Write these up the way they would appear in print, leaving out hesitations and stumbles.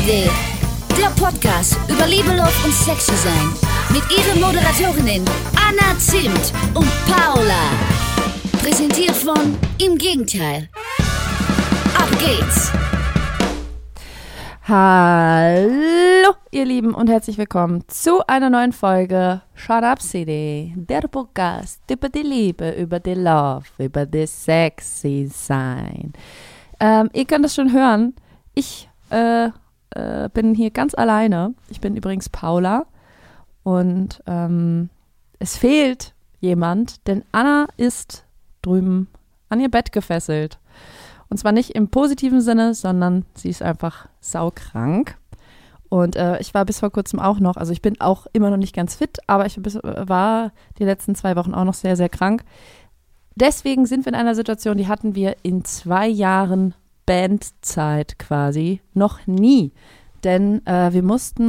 Schnapsidee. Der Podcast über Liebe, Love und Sexy sein. Mit ihren Moderatorinnen Anna Zimt und Paula. Präsentiert von Im Gegenteil. Ab geht's. Hallo, ihr Lieben, und herzlich willkommen zu einer neuen Folge Schnapsidee, der Podcast über die Liebe, über die Love, über die Sexy sein. Ihr könnt es schon hören, ich bin hier ganz alleine. Ich bin übrigens Paula und es fehlt jemand, denn Anna ist drüben an ihr Bett gefesselt. Und zwar nicht im positiven Sinne, sondern sie ist einfach saukrank. Und ich war bis vor kurzem auch noch, also ich bin auch immer noch nicht ganz fit, aber ich war die letzten 2 Wochen auch noch sehr, sehr krank. Deswegen sind wir in einer Situation, die hatten wir in 2 Jahren Bandzeit quasi noch nie. Denn wir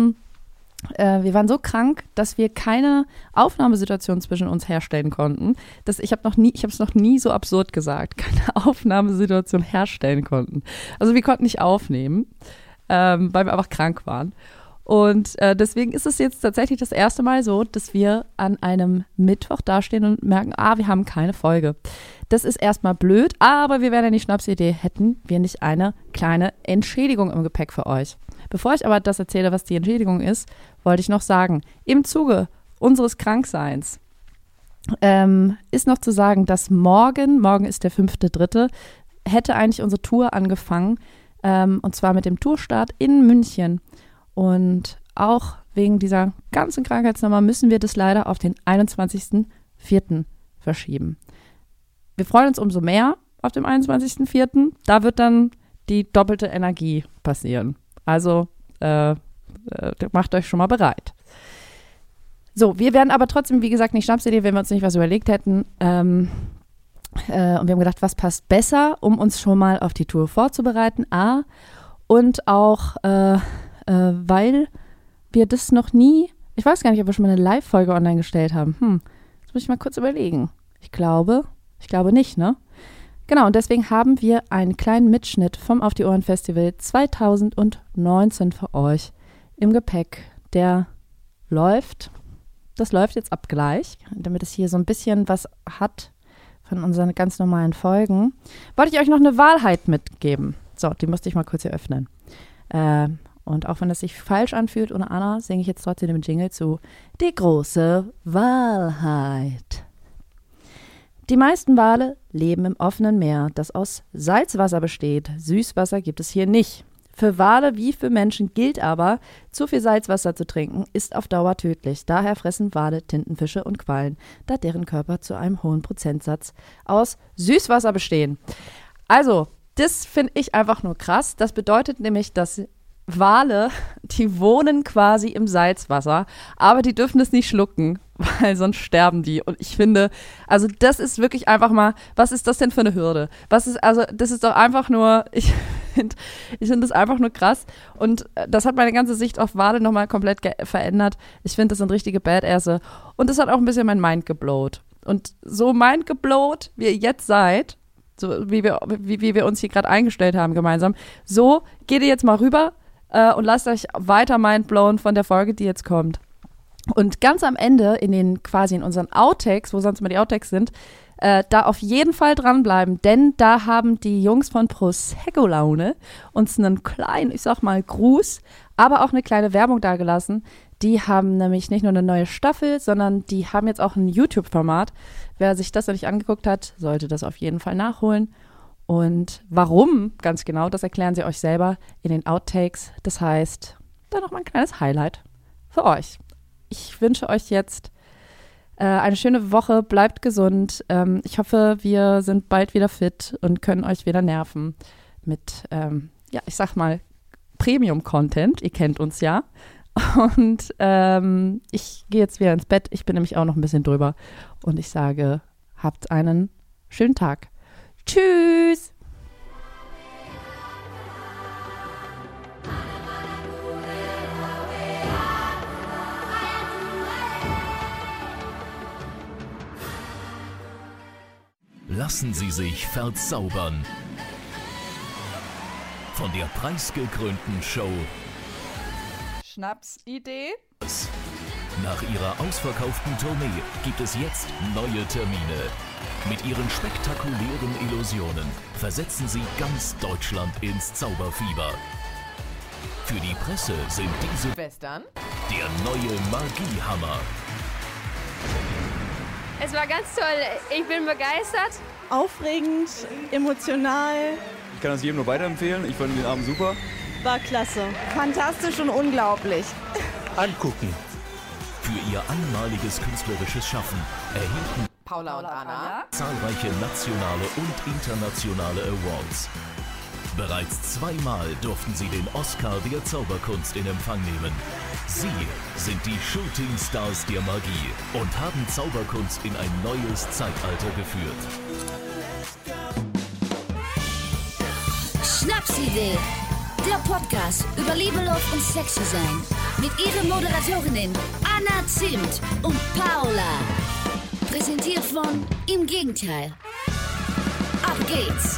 waren so krank, dass wir keine Aufnahmesituation zwischen uns herstellen konnten. Ich habe es noch nie so absurd gesagt, keine Aufnahmesituation herstellen konnten. Also wir konnten nicht aufnehmen, weil wir einfach krank waren. Und deswegen ist es jetzt tatsächlich das erste Mal so, dass wir an einem Mittwoch dastehen und merken, wir haben keine Folge. Das ist erstmal blöd, aber wir wären ja nicht Schnapsidee, hätten wir nicht eine kleine Entschädigung im Gepäck für euch. Bevor ich aber das erzähle, was die Entschädigung ist, wollte ich noch sagen, im Zuge unseres Krankseins ist noch zu sagen, dass morgen ist der 5.3., hätte eigentlich unsere Tour angefangen, und zwar mit dem Tourstart in München. Und auch wegen dieser ganzen Krankheitsnummer müssen wir das leider auf den 21.04. verschieben. Wir freuen uns umso mehr auf dem 21.04. Da wird dann die doppelte Energie passieren. Also macht euch schon mal bereit. So, wir werden aber trotzdem, wie gesagt, nicht Schnapsidee, wenn wir uns nicht was überlegt hätten. Und wir haben gedacht, was passt besser, um uns schon mal auf die Tour vorzubereiten. Und auch weil wir das noch nie, ich weiß gar nicht, ob wir schon mal eine Live-Folge online gestellt haben. Das muss ich mal kurz überlegen. Ich glaube nicht, ne? Genau, und deswegen haben wir einen kleinen Mitschnitt vom Auf die Ohren Festival 2019 für euch im Gepäck. Das läuft jetzt ab gleich, damit es hier so ein bisschen was hat von unseren ganz normalen Folgen. Wollte ich euch noch eine Wahrheit mitgeben. So, die musste ich mal kurz hier öffnen. Und auch wenn es sich falsch anfühlt ohne Anna, singe ich jetzt trotzdem den Jingle zu Die große Wahrheit. Die meisten Wale leben im offenen Meer, das aus Salzwasser besteht. Süßwasser gibt es hier nicht. Für Wale wie für Menschen gilt aber, zu viel Salzwasser zu trinken, ist auf Dauer tödlich. Daher fressen Wale Tintenfische und Quallen, da deren Körper zu einem hohen Prozentsatz aus Süßwasser bestehen. Also, das finde ich einfach nur krass. Das bedeutet nämlich, dass Wale, die wohnen quasi im Salzwasser, aber die dürfen es nicht schlucken, weil sonst sterben die. Und ich finde, also das ist wirklich einfach mal, was ist das denn für eine Hürde? Das ist doch einfach nur, ich finde das einfach nur krass. Und das hat meine ganze Sicht auf Wale nochmal komplett verändert. Ich finde, das sind richtige Badasse. Und das hat auch ein bisschen mein Mind geblowt. Und so Mind geblowt, wie ihr jetzt seid, so wie wir uns hier gerade eingestellt haben gemeinsam, so geht ihr jetzt mal rüber und lasst euch weiter mindblown von der Folge, die jetzt kommt. Und ganz am Ende, in unseren Outtakes, wo sonst immer die Outtakes sind, da auf jeden Fall dranbleiben, denn da haben die Jungs von Prosecco Laune uns einen kleinen, ich sag mal, Gruß, aber auch eine kleine Werbung dagelassen. Die haben nämlich nicht nur eine neue Staffel, sondern die haben jetzt auch ein YouTube-Format. Wer sich das noch nicht angeguckt hat, sollte das auf jeden Fall nachholen. Und warum, ganz genau, das erklären sie euch selber in den Outtakes. Das heißt, da nochmal ein kleines Highlight für euch. Ich wünsche euch jetzt eine schöne Woche, bleibt gesund. Ich hoffe, wir sind bald wieder fit und können euch wieder nerven mit, ich sag mal, Premium-Content. Ihr kennt uns ja. Und ich gehe jetzt wieder ins Bett. Ich bin nämlich auch noch ein bisschen drüber. Und ich sage, habt einen schönen Tag. Tschüss! Lassen Sie sich verzaubern von der preisgekrönten Show Schnapsidee. Nach ihrer ausverkauften Tournee gibt es jetzt neue Termine. Mit ihren spektakulären Illusionen versetzen sie ganz Deutschland ins Zauberfieber. Für die Presse sind diese Western. der neue Magiehammer. Es war ganz toll. Ich bin begeistert. Aufregend, emotional, Ich kann das jedem nur weiterempfehlen. Ich fand den Abend super. war klasse. Fantastisch und unglaublich. Angucken. Für ihr einmaliges künstlerisches Schaffen erhielten Paula und Anna. zahlreiche nationale und internationale Awards. Bereits zweimal durften sie den Oscar der Zauberkunst in Empfang nehmen. Sie sind die Shooting Stars der Magie und haben Zauberkunst in ein neues Zeitalter geführt. Schnapsidee, der Podcast über Liebe, Love und Sexy sein. Mit ihren Moderatorinnen Anna Zimt und Paula. Präsentiert von Im Gegenteil. Ab geht's.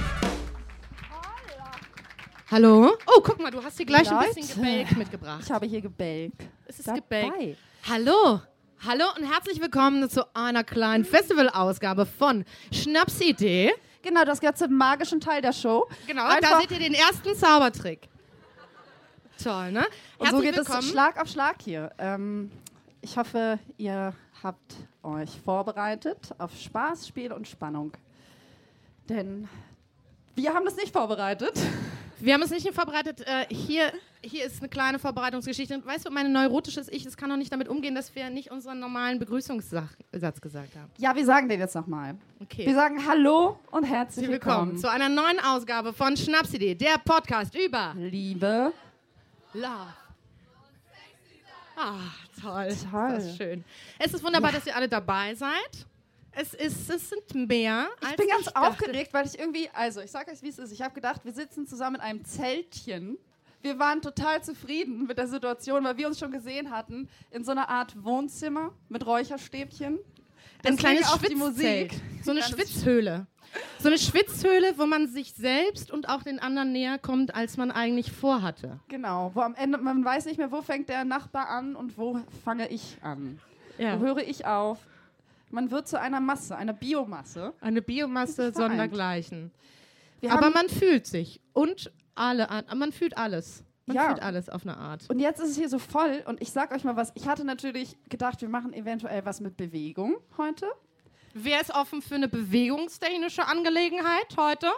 Hallo? Oh, guck mal, du hast hier gleich ein Leute. bisschen Gebälk mitgebracht. Ich habe hier Gebälk. Es ist dabei. Gebälk. Hallo. Hallo und herzlich willkommen zu einer kleinen Festivalausgabe von Schnapsidee. Genau, das gehört zum magischen Teil der Show. Genau, Einfach- da seht ihr den ersten Zaubertrick. Toll, ne? Und so Herzlich geht es willkommen. Schlag auf Schlag hier. Ich hoffe, ihr habt euch vorbereitet auf Spaß, Spiel und Spannung. Denn wir haben das nicht vorbereitet. Wir haben es nicht vorbereitet. Hier ist eine kleine Vorbereitungsgeschichte. Und weißt du, mein neurotisches Ich, das kann doch nicht damit umgehen, dass wir nicht unseren normalen Begrüßungssatz gesagt haben. Ja, wir sagen den jetzt nochmal. Okay. Wir sagen Hallo und herzlich Willkommen willkommen. zu einer neuen Ausgabe von Schnapsidee, der Podcast über Liebe. Love. Ah, toll. Toll. Das ist schön. Es ist wunderbar, dass ihr alle dabei seid. Es sind mehr als Ich bin ganz dachte. aufgeregt, weil ich irgendwie, also ich sag euch, wie es ist. Ich habe gedacht, wir sitzen zusammen in einem Zeltchen. Wir waren total zufrieden mit der Situation, weil wir uns schon gesehen hatten in so einer Art Wohnzimmer mit Räucherstäbchen. Ein Deswegen kleines auch die Schwitzzelt. Musik. So eine Kleines Schwitzhöhle. So eine Schwitzhöhle, wo man sich selbst und auch den anderen näher kommt, als man eigentlich vorhatte. Genau, wo am Ende, man weiß nicht mehr, wo fängt der Nachbar an und wo fange ich an. Ja. Wo höre ich auf? Man wird zu einer Masse, einer Biomasse. Eine Biomasse Vereint. sondergleichen. Wir Aber haben- man fühlt sich. Und man fühlt alles. Man Ja. fühlt alles auf eine Art. Und jetzt ist es hier so voll und ich sag euch mal was. Ich hatte natürlich gedacht, wir machen eventuell was mit Bewegung heute. Wer ist offen für eine bewegungstechnische Angelegenheit heute?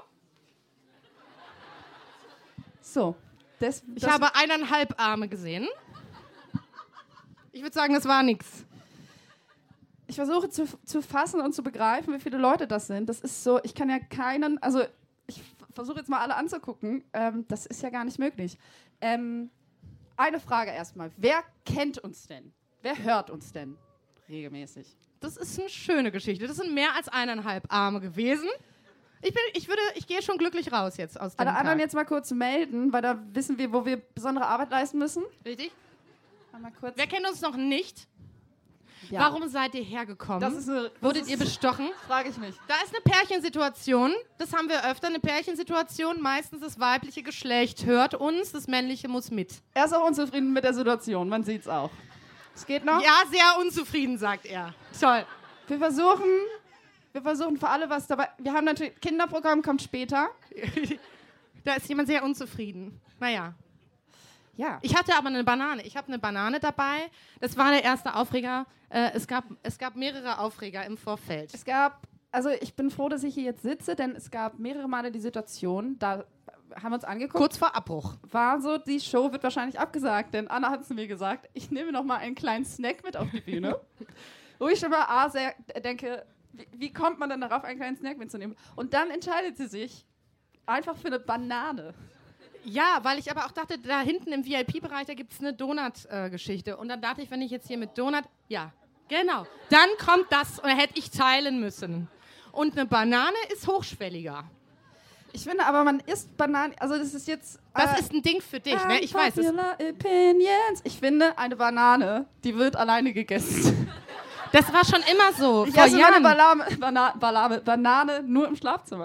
So. Ich habe 1,5 Arme gesehen. Ich würde sagen, das war nichts. Ich versuche zu fassen und zu begreifen, wie viele Leute das sind. Das ist so, ich kann ja keinen, also ich versuche jetzt mal alle anzugucken. Das ist ja gar nicht möglich. Eine Frage erstmal. Wer kennt uns denn? Wer hört uns denn regelmäßig? Das ist eine schöne Geschichte. Das sind mehr als 1,5 Arme gewesen. Ich gehe schon glücklich raus jetzt aus dem Alle anderen Tag. jetzt mal kurz melden, weil da wissen wir, wo wir besondere Arbeit leisten müssen. Richtig? Mal kurz. Wer kennt uns noch nicht? Ja. Warum seid ihr hergekommen? Das ist eine, Wurdet ihr bestochen? frage ich mich. Da ist eine Pärchensituation. Das haben wir öfter. Eine Pärchensituation. Meistens das weibliche Geschlecht hört uns, das männliche muss mit. Er ist auch unzufrieden mit der Situation, man sieht's auch. Es geht noch. Ja, sehr unzufrieden, sagt er. Toll. Wir versuchen für alle was dabei. Wir haben natürlich, Kinderprogramm kommt später. Da ist jemand sehr unzufrieden. Naja. Ja. Ich hatte aber eine Banane. Ich habe eine Banane dabei. Das war der erste Aufreger. Es gab mehrere Aufreger im Vorfeld. Also ich bin froh, dass ich hier jetzt sitze, denn es gab mehrere Male die Situation, da haben wir uns angeguckt. Kurz vor Abbruch. War so, die Show wird wahrscheinlich abgesagt, denn Anna hat es mir gesagt, ich nehme noch mal einen kleinen Snack mit auf die Bühne. Wo ich schon mal sehr denke, wie kommt man denn darauf, einen kleinen Snack mitzunehmen? Und dann entscheidet sie sich einfach für eine Banane. Ja, weil ich aber auch dachte, da hinten im VIP-Bereich, da gibt es eine Donut-Geschichte. Und dann dachte ich, wenn ich jetzt hier mit Donut... Ja, genau. Dann kommt das, oder hätte ich teilen müssen. Und eine Banane ist hochschwelliger. Ich finde aber, man isst Bananen, also das ist jetzt... Das ist ein Ding für dich, ne? Ich weiß es. Unpopular Opinions. Ich finde, eine Banane, die wird alleine gegessen. Das war schon immer so. Ich vor esse meine Jahren. Banane nur im Schlafzimmer.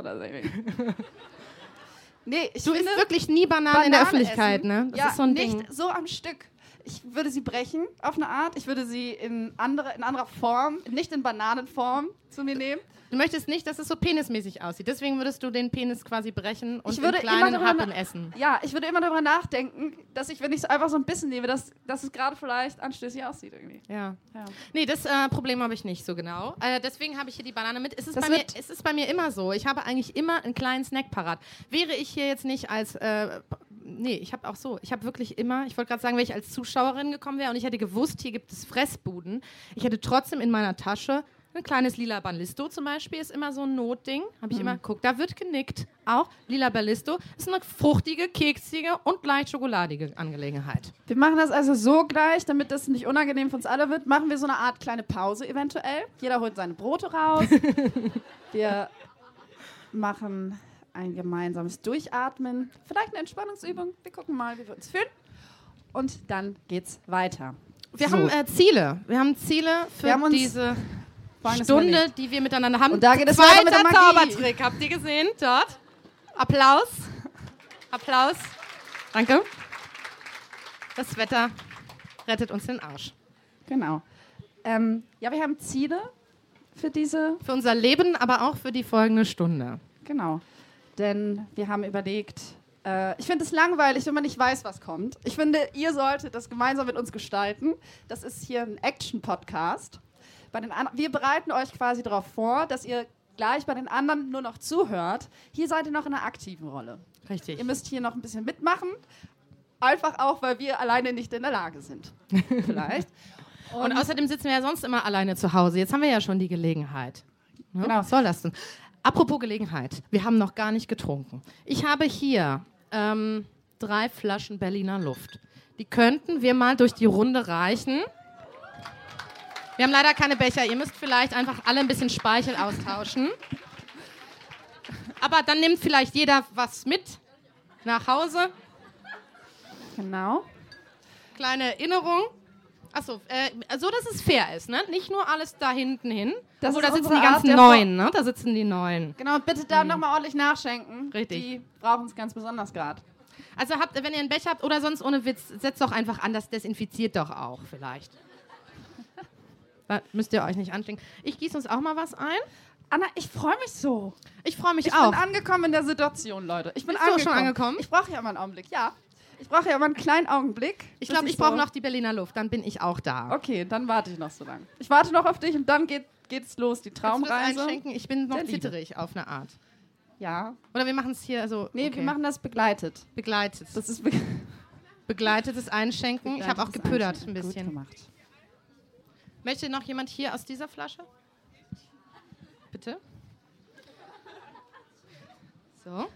Nee, ich Du finde, isst wirklich nie Bananen in der Banane Öffentlichkeit, essen, ne? Das ja, ist so ein nicht Ding. so am Stück. Ich würde sie brechen auf eine Art. Ich würde sie in anderer Form, nicht in Bananenform zu mir nehmen. Du möchtest nicht, dass es so penismäßig aussieht. Deswegen würdest du den Penis quasi brechen und in immer kleinen darüber Happen essen. Ja, ich würde immer darüber nachdenken, dass ich, wenn ich es einfach so ein bisschen nehme, dass es gerade vielleicht anstößig aussieht irgendwie. Ja. Nee, das Problem habe ich nicht so genau. Deswegen habe ich hier die Banane mit. Es ist bei mir immer so. Ich habe eigentlich immer einen kleinen Snack parat. Wäre ich hier jetzt nicht als... Nee, ich habe auch so. Ich habe wirklich immer, ich wollte gerade sagen, wenn ich als Zuschauerin gekommen wäre und ich hätte gewusst, hier gibt es Fressbuden, ich hätte trotzdem in meiner Tasche ein kleines lila Ballisto zum Beispiel, ist immer so ein Notding. Habe ich immer, guck, da wird genickt. Auch lila Ballisto ist eine fruchtige, keksige und leicht schokoladige Angelegenheit. Wir machen das also so gleich, damit das nicht unangenehm für uns alle wird, machen wir so eine Art kleine Pause eventuell. Jeder holt seine Brote raus. Wir machen ein gemeinsames Durchatmen, vielleicht eine Entspannungsübung. Wir gucken mal, wie wir uns fühlen. Und dann geht's weiter. Wir haben Ziele. Wir haben Ziele für diese Stunde, die wir miteinander haben. Und da geht es weiter mit der Magie. Zaubertrick. Habt ihr gesehen? Dort. Applaus. Applaus. Danke. Das Wetter rettet uns den Arsch. Genau. Ja, wir haben Ziele für unser Leben, aber auch für die folgende Stunde. Genau. Denn wir haben überlegt, ich finde es langweilig, wenn man nicht weiß, was kommt. Ich finde, ihr solltet das gemeinsam mit uns gestalten. Das ist hier ein Action-Podcast. Wir bereiten euch quasi darauf vor, dass ihr gleich bei den anderen nur noch zuhört. Hier seid ihr noch in einer aktiven Rolle. Richtig. Ihr müsst hier noch ein bisschen mitmachen. Einfach auch, weil wir alleine nicht in der Lage sind. Vielleicht. Und außerdem sitzen wir ja sonst immer alleine zu Hause. Jetzt haben wir ja schon die Gelegenheit. Ja? Genau. Was soll das denn? Apropos Gelegenheit. Wir haben noch gar nicht getrunken. Ich habe hier 3 Flaschen Berliner Luft. Die könnten wir mal durch die Runde reichen. Wir haben leider keine Becher. Ihr müsst vielleicht einfach alle ein bisschen Speichel austauschen. Aber dann nimmt vielleicht jeder was mit nach Hause. Genau. Kleine Erinnerung. Achso, so dass es fair ist, ne? Nicht nur alles da hinten hin. Da sitzen die ganzen Neuen, ne? Da sitzen die Neuen. Genau, bitte da nochmal ordentlich nachschenken. Richtig. Die brauchen es ganz besonders gerade. Also wenn ihr einen Becher habt oder sonst ohne Witz, setzt doch einfach an, das desinfiziert doch auch vielleicht. Da müsst ihr euch nicht anstrengen. Ich gieße uns auch mal was ein. Anna, ich freue mich so. Ich freue mich auch. Ich bin angekommen in der Situation, Leute. Bist du schon angekommen? Ich brauche ja mal einen Augenblick, ja. Ich brauche ja mal einen kleinen Augenblick. Ich glaube, ich brauche noch die Berliner Luft, dann bin ich auch da. Okay, dann warte ich noch so lange. Ich warte noch auf dich und dann geht's los, die Traumreise. Einschenken? Ich bin noch zitterig auf eine Art. Ja. Oder wir machen es hier so... Nee, wir machen das begleitet. Begleitet. Das ist begleitetes Einschenken. Ich habe auch gepüdert ein bisschen. Gut gemacht. Möchte noch jemand hier aus dieser Flasche? Bitte. So.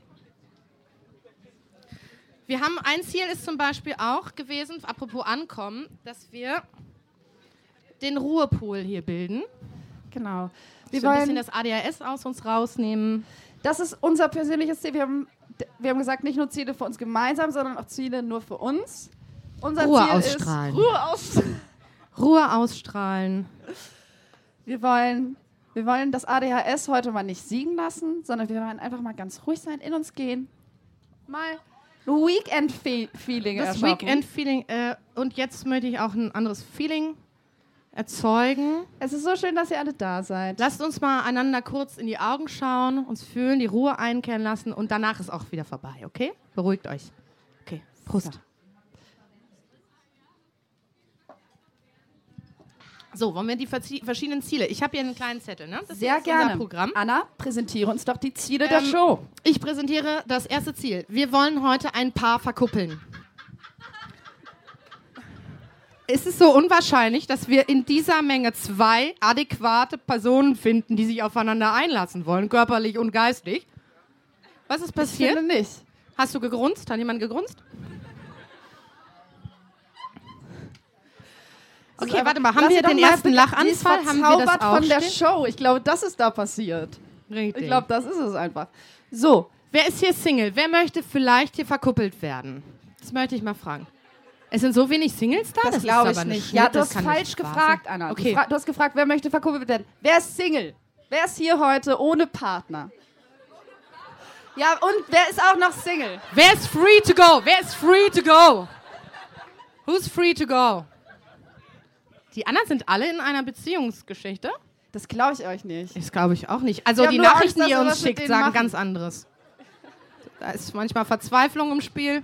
Wir haben ein Ziel ist zum Beispiel auch gewesen, apropos Ankommen, dass wir den Ruhepool hier bilden. Genau. Wir wollen ein bisschen das ADHS aus uns rausnehmen. Das ist unser persönliches Ziel. Wir haben gesagt, nicht nur Ziele für uns gemeinsam, sondern auch Ziele nur für uns. Unser Ruhe Ziel ausstrahlen. Ist Ruhe ausstrahlen. Wir wollen das ADHS heute mal nicht siegen lassen, sondern wir wollen einfach mal ganz ruhig sein, in uns gehen. Mal Weekend-Feeling Das erschaffen. Weekend-Feeling. Und jetzt möchte ich auch ein anderes Feeling erzeugen. Es ist so schön, dass ihr alle da seid. Lasst uns mal einander kurz in die Augen schauen, uns fühlen, die Ruhe einkehren lassen und danach ist auch wieder vorbei, okay? Beruhigt euch. Okay, Prost. So, wollen wir die verschiedenen Ziele? Ich habe hier einen kleinen Zettel, ne? Das Sehr ist gerne. unser Programm. Anna, präsentiere uns doch die Ziele der Show. Ich präsentiere das erste Ziel. Wir wollen heute ein Paar verkuppeln. Es ist so unwahrscheinlich, dass wir in dieser Menge 2 adäquate Personen finden, die sich aufeinander einlassen wollen, körperlich und geistig. Was ist passiert? Ich finde nicht. Hast du gegrunzt? Hat jemand gegrunzt? Okay, warte mal. Haben wir den ersten Lachanfall? Haben wir das auch von der Show. Ich glaube, das ist da passiert. Richtig. Ich glaube, das ist es einfach. So. Wer ist hier Single? Wer möchte vielleicht hier verkuppelt werden? Das möchte ich mal fragen. Es sind so wenig Singles da? Das glaube ich nicht. Ja, du hast falsch gefragt, Anna. Okay. Du hast gefragt, wer möchte verkuppelt werden. Wer ist Single? Wer ist hier heute ohne Partner? Ja, und wer ist auch noch Single? Wer ist free to go? Wer ist free to go? Who's free to go? Die anderen sind alle in einer Beziehungsgeschichte? Das glaube ich euch nicht. Das glaube ich auch nicht. Also Wir die haben nur Nachrichten, Angst, die ihr dass wir uns was mit schickt, denen sagen machen. ganz anderes. Da ist manchmal Verzweiflung im Spiel.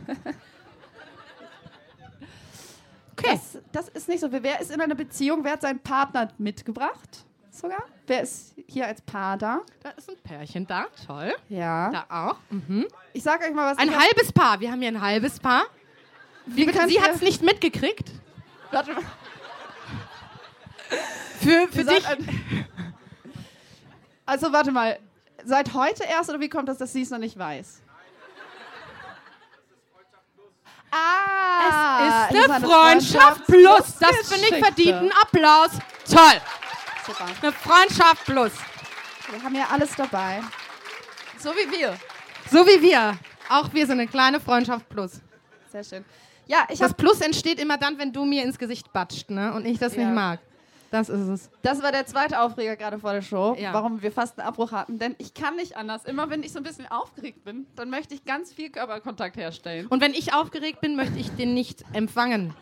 Okay. Das ist nicht so. Wer ist in einer Beziehung? Wer hat seinen Partner mitgebracht? Sogar? Wer ist hier als Paar da? Da ist ein Pärchen da. Toll. Ja. Da auch. Ich sag euch mal was. Ein halbes Paar. Wir haben hier ein halbes Paar. Wie könnt Sie ihr- hat es nicht mitgekriegt. Warte mal. Für Ihr dich. seid also warte mal. Seit heute erst oder wie kommt das, dass sie es noch nicht weiß? Ah, Es ist eine Freundschaft plus. Das finde ich verdient einen Applaus. Toll. Super. Eine Freundschaft plus. Wir haben ja alles dabei. So wie wir. So wie wir. Auch wir sind eine kleine Freundschaft plus. Sehr schön. Ja, ich Das habe. Plus entsteht immer dann, wenn du mir ins Gesicht batscht, ne? Und ich das Ja. nicht mag. Das ist es. Das war der zweite Aufreger gerade vor der Show, Ja. warum wir fast einen Abbruch hatten. Denn ich kann nicht anders. Immer wenn ich so ein bisschen aufgeregt bin, dann möchte ich ganz viel Körperkontakt herstellen. Und wenn ich aufgeregt bin, möchte ich den nicht empfangen.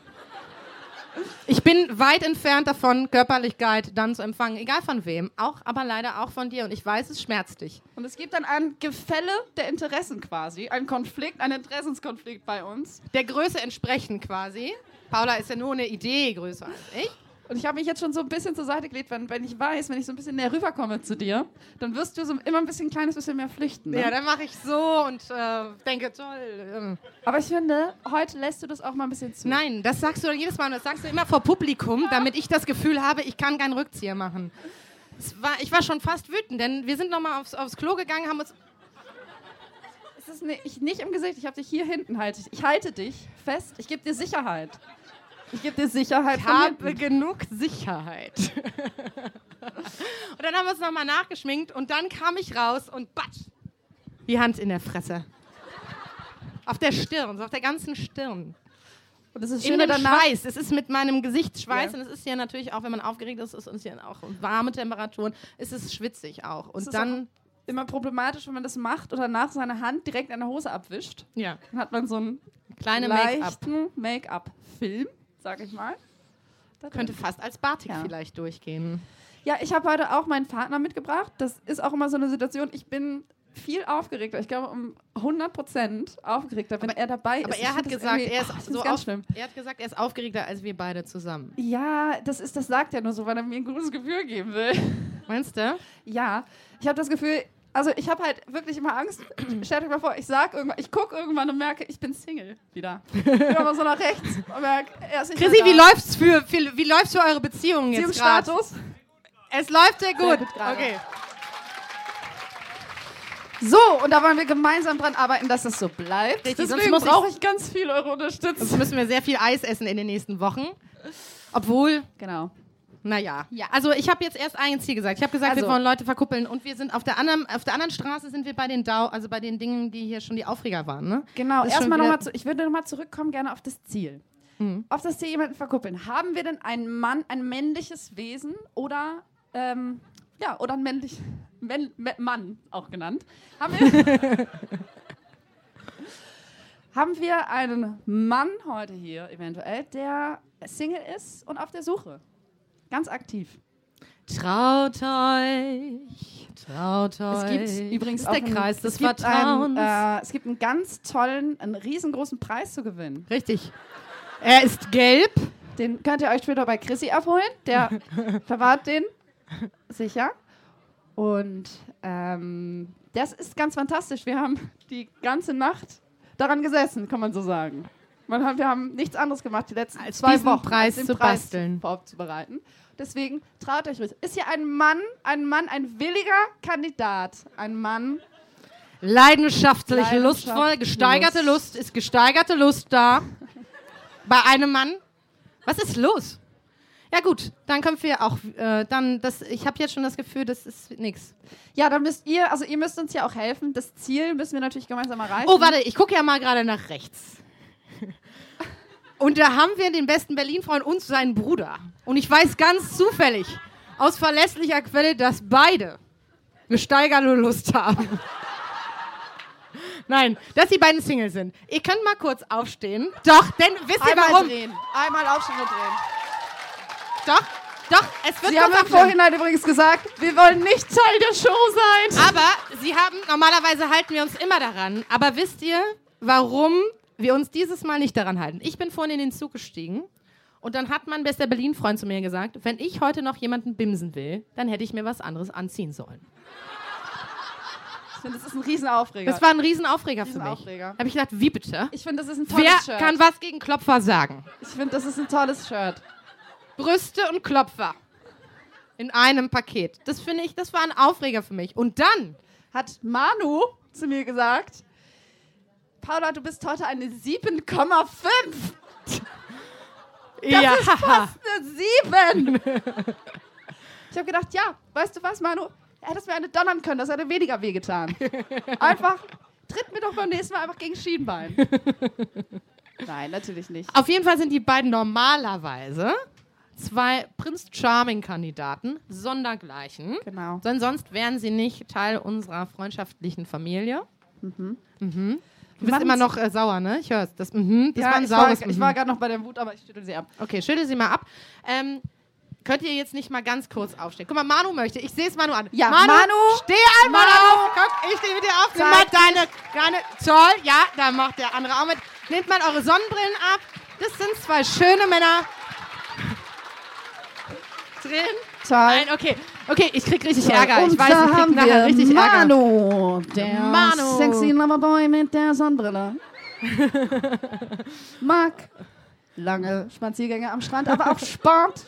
Ich bin weit entfernt davon, Körperlichkeit dann zu empfangen. Egal von wem. Auch, aber leider auch von dir. Und ich weiß, es schmerzt dich. Und es gibt dann ein Gefälle der Interessen quasi. Ein Konflikt, ein Interessenskonflikt bei uns. Der Größe entsprechend quasi. Paula ist ja nur eine Idee größer als ich. Und ich habe mich jetzt schon so ein bisschen zur Seite gelegt, wenn ich weiß, wenn ich so ein bisschen näher rüberkomme zu dir, dann wirst du so immer ein bisschen kleines bisschen mehr flüchten. Ne? Ja, dann mache ich so und denke, toll. Aber ich finde, heute lässt du das auch mal ein bisschen zu. Nein, das sagst du doch jedes Mal. Und das sagst du immer vor Publikum, damit ich das Gefühl habe, ich kann keinen Rückzieher machen. Ich war schon fast wütend, denn wir sind nochmal aufs Klo gegangen, haben uns... Es ist nicht im Gesicht, ich habe dich hier hinten. Ich halte dich fest, ich gebe dir Sicherheit. Ich gebe dir Sicherheit Ich von habe hinten. genug Sicherheit. Und dann haben wir uns nochmal nachgeschminkt und dann kam ich raus und batsch, die Hand in der Fresse. Auf der Stirn, so auf der ganzen Stirn. Und das ist In schön dem danach. Schweiß. Es ist mit meinem Gesichtsschweiß Ja. und es ist ja natürlich auch, wenn man aufgeregt ist, ist uns ja auch warme Temperaturen, ist es schwitzig auch. Und Es ist dann, auch immer problematisch, wenn man das macht oder nach seiner Hand direkt an der Hose abwischt. ja, Dann hat man so einen kleine Make-up. leichten Make-up-Film, sag ich mal. Da Könnte drin. fast als Batik Ja. vielleicht durchgehen. Ja, ich habe heute auch meinen Partner mitgebracht. Das ist auch immer so eine Situation, ich bin viel aufgeregter. Ich glaube, um 100% aufgeregter, wenn er dabei ist. Aber Ich er hat find das gesagt, irgendwie- er ich ist find's so ganz schlimm. er hat gesagt, er ist aufgeregter als wir beide zusammen. Ja, das sagt er nur so, weil er mir ein gutes Gefühl geben will. Meinst du? Ja, ich habe das Gefühl, also ich habe halt wirklich immer Angst. Stellt euch mal vor, ich gucke irgendwann und merke, ich bin Single wieder. Ich bin immer so nach rechts und merke, er ist nicht Chrissy, mehr wie da. läuft's für eure Beziehung jetzt gerade? Beziehungsstatus? Es läuft sehr gut. gut gerade. Okay. So, und da wollen wir gemeinsam dran arbeiten, dass das so bleibt. Richtig, sonst Deswegen muss brauche ich ganz viel eure Unterstützung. Sonst müssen wir sehr viel Eis essen in den nächsten Wochen. Obwohl, Genau. naja. Ja. Also ich habe jetzt erst ein Ziel gesagt. Ich habe gesagt, wir Also. wollen Leute verkuppeln und wir sind auf der anderen Straße sind wir bei den bei den Dingen, die hier schon die Aufreger waren, ne? Genau, Das ist schon erstmal wieder- nochmal ich würde nochmal zurückkommen gerne auf das Ziel. Auf das Ziel jemanden verkuppeln. Haben wir denn einen Mann, ein männliches Wesen oder oder ein männliches Mann auch genannt? Haben wir einen Mann heute hier eventuell, der Single ist und auf der Suche? Ganz aktiv. Traut euch. Es gibt übrigens das ist auch der Kreis des es gibt Vertrauens. es gibt einen ganz tollen, einen riesengroßen Preis zu gewinnen. Richtig. Er ist gelb. Den könnt ihr euch später bei Chrissy abholen. Der verwahrt den sicher. Und das ist ganz fantastisch. Wir haben die ganze Nacht daran gesessen, kann man so sagen. Wir haben nichts anderes gemacht die letzten Als 2 diesen Wochen, Preis als den zu Preis basteln. vorzubereiten. Deswegen traut euch ruhig. Ist hier ein williger Kandidat. Ein Mann. Leidenschaftlich, Leidenschaft, lustvoll, gesteigerte Lust. Ist gesteigerte Lust da? Bei einem Mann? Was ist los? Ja gut, dann können wir auch, ich habe jetzt schon das Gefühl, das ist nix. Ja, dann ihr müsst uns ja auch helfen. Das Ziel müssen wir natürlich gemeinsam erreichen. Oh, warte, ich gucke ja mal gerade nach rechts. Und da haben wir den besten Berlin-Freund und seinen Bruder. Und ich weiß ganz zufällig, aus verlässlicher Quelle, dass beide gesteigerte Lust haben. Nein, dass die beiden Single sind. Ihr könnt mal kurz aufstehen. Doch, denn wisst ihr warum? Einmal aufstehen und drehen. Doch, es wird Sie haben im Vorhinein übrigens gesagt, wir wollen nicht Teil der Show sein. Aber normalerweise halten wir uns immer daran. Aber wisst ihr, warum wir uns dieses Mal nicht daran halten? Ich bin vorhin in den Zug gestiegen und dann hat mein bester Berlin-Freund zu mir gesagt, wenn ich heute noch jemanden bimsen will, dann hätte ich mir was anderes anziehen sollen. Ich finde, das ist ein Riesenaufreger. Das war ein Riesenaufreger für mich. Riesenaufreger. Habe ich gedacht, wie bitte? Ich finde, das ist ein tolles Shirt. Wer kann was gegen Klopfer sagen? Ich finde, das ist ein tolles Shirt. Brüste und Klopfer in einem Paket. Das finde ich, das war ein Aufreger für mich. Und dann hat Manu zu mir gesagt, Paula, du bist heute eine 7,5. Das ist fast eine 7. Ich habe gedacht, ja, weißt du was, Manu? Hättest mir eine donnern können, das hätte weniger wehgetan. Einfach, tritt mir doch beim nächsten Mal einfach gegen Schienbein. Nein, natürlich nicht. Auf jeden Fall sind die beiden normalerweise 2 Prince Charming-Kandidaten, sondergleichen. Genau. Denn sonst wären sie nicht Teil unserer freundschaftlichen Familie. Du bist immer noch sauer, ne? Ich höre es. Das war ein saures ich war gerade noch bei der Wut, aber ich schüttel sie ab. Okay, schüttel sie mal ab. Könnt ihr jetzt nicht mal ganz kurz aufstehen? Guck mal, Manu möchte. Ich sehe es Manu an. Ja, Manu, steh einmal auf. Guck, ich stehe mit dir auf. Nimm mal deine toll. Ja, da macht der andere auch mit. Nehmt mal eure Sonnenbrillen ab. Das sind 2 schöne Männer. Drin? Toll. Nein, okay, ich krieg richtig Ärger. Und Ich weiß, da ich krieg haben nachher wir richtig Ärger. Der sexy Loverboy mit der Sonnenbrille. Mag lange Spaziergänge am Strand, aber auch Sport.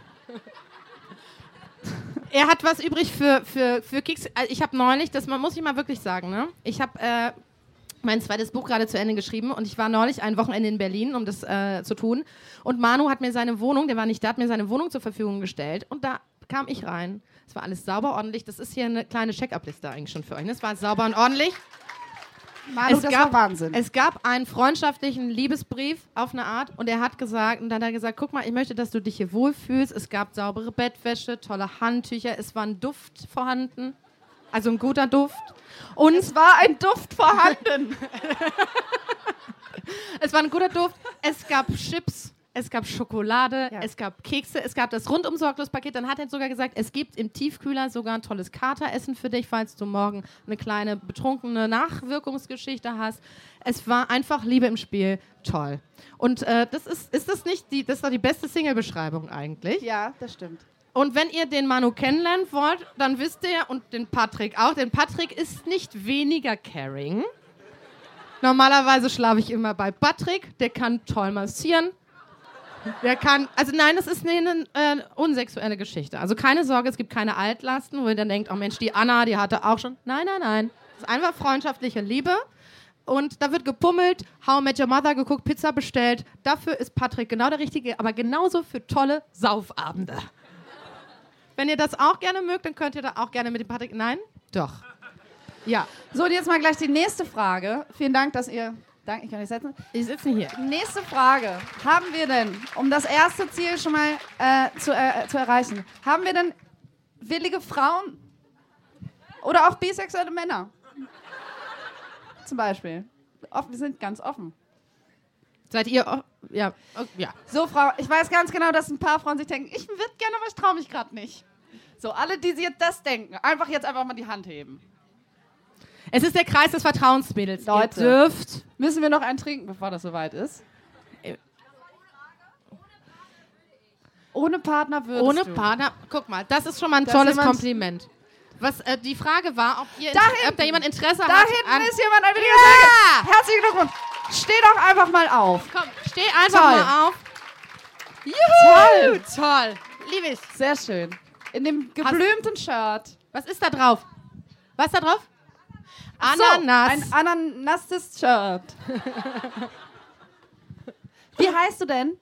Er hat was übrig für Keks. Ich habe neulich, das muss ich mal wirklich sagen, ne? Ich habe mein zweites Buch gerade zu Ende geschrieben und ich war neulich ein Wochenende in Berlin, um das zu tun. Und Manu hat mir seine Wohnung, der war nicht da, hat mir seine Wohnung zur Verfügung gestellt und da kam ich rein. Es war alles sauber, ordentlich. Das ist hier eine kleine Check-up-Liste eigentlich schon für euch. Es war sauber und ordentlich. Manu, das war Wahnsinn. Es gab einen freundschaftlichen Liebesbrief auf eine Art und er hat gesagt, und dann hat er gesagt, guck mal, ich möchte, dass du dich hier wohlfühlst. Es gab saubere Bettwäsche, tolle Handtücher, es war ein Duft vorhanden, also ein guter Duft. Und es war ein Duft vorhanden. Es war ein guter Duft, es gab Chips, es gab Schokolade, es gab Kekse, es gab das rundum sorglos Paket. Dann hat er sogar gesagt, es gibt im Tiefkühler sogar ein tolles Kateressen für dich, falls du morgen eine kleine betrunkene Nachwirkungsgeschichte hast. Es war einfach Liebe im Spiel, toll. Und das ist doch die beste Single-Beschreibung eigentlich. Ja, das stimmt. Und wenn ihr den Manu kennenlernen wollt, dann wisst ihr, und den Patrick auch, denn Patrick ist nicht weniger caring. Normalerweise schlafe ich immer bei Patrick, der kann toll massieren. Das ist eine unsexuelle Geschichte. Also keine Sorge, es gibt keine Altlasten, wo ihr dann denkt, oh Mensch, die Anna, die hatte auch schon. Nein. Das ist einfach freundschaftliche Liebe. Und da wird gepummelt, How I Met Your Mother geguckt, Pizza bestellt. Dafür ist Patrick genau der Richtige, aber genauso für tolle Saufabende. Wenn ihr das auch gerne mögt, dann könnt ihr da auch gerne mit dem Patrick... Nein? Doch. Ja. So, und jetzt mal gleich die nächste Frage. Vielen Dank, dass ihr... Danke, ich kann nicht setzen. Ich sitze hier. Nächste Frage. Haben wir denn, um das erste Ziel schon mal zu erreichen, haben wir denn willige Frauen oder auch bisexuelle Männer? Zum Beispiel. Wir sind ganz offen. Seid ihr... Ja. So, Frau, ich weiß ganz genau, dass ein paar Frauen sich denken, ich würde gerne, aber ich traue mich gerade nicht. So, alle, die sich das denken, einfach mal die Hand heben. Es ist der Kreis des Vertrauensmädels. Leute, ihr dürft... Müssen wir noch einen trinken, bevor das soweit ist? Ohne Partner würdest Ohne du. Partner... Guck mal, das ist schon mal ein tolles Kompliment. Die Frage war, ob da jemand Interesse hat. Da hinten ist jemand, ein williger Säge. Herzlichen Glückwunsch. Steh doch einfach mal auf. Komm, steh einfach mal auf. Juhu. Toll. Liebe ich. Sehr schön. In dem geblümten Shirt. Was ist da drauf? Was ist da drauf? Ananas. Ein ananastes Shirt. Wie heißt du denn?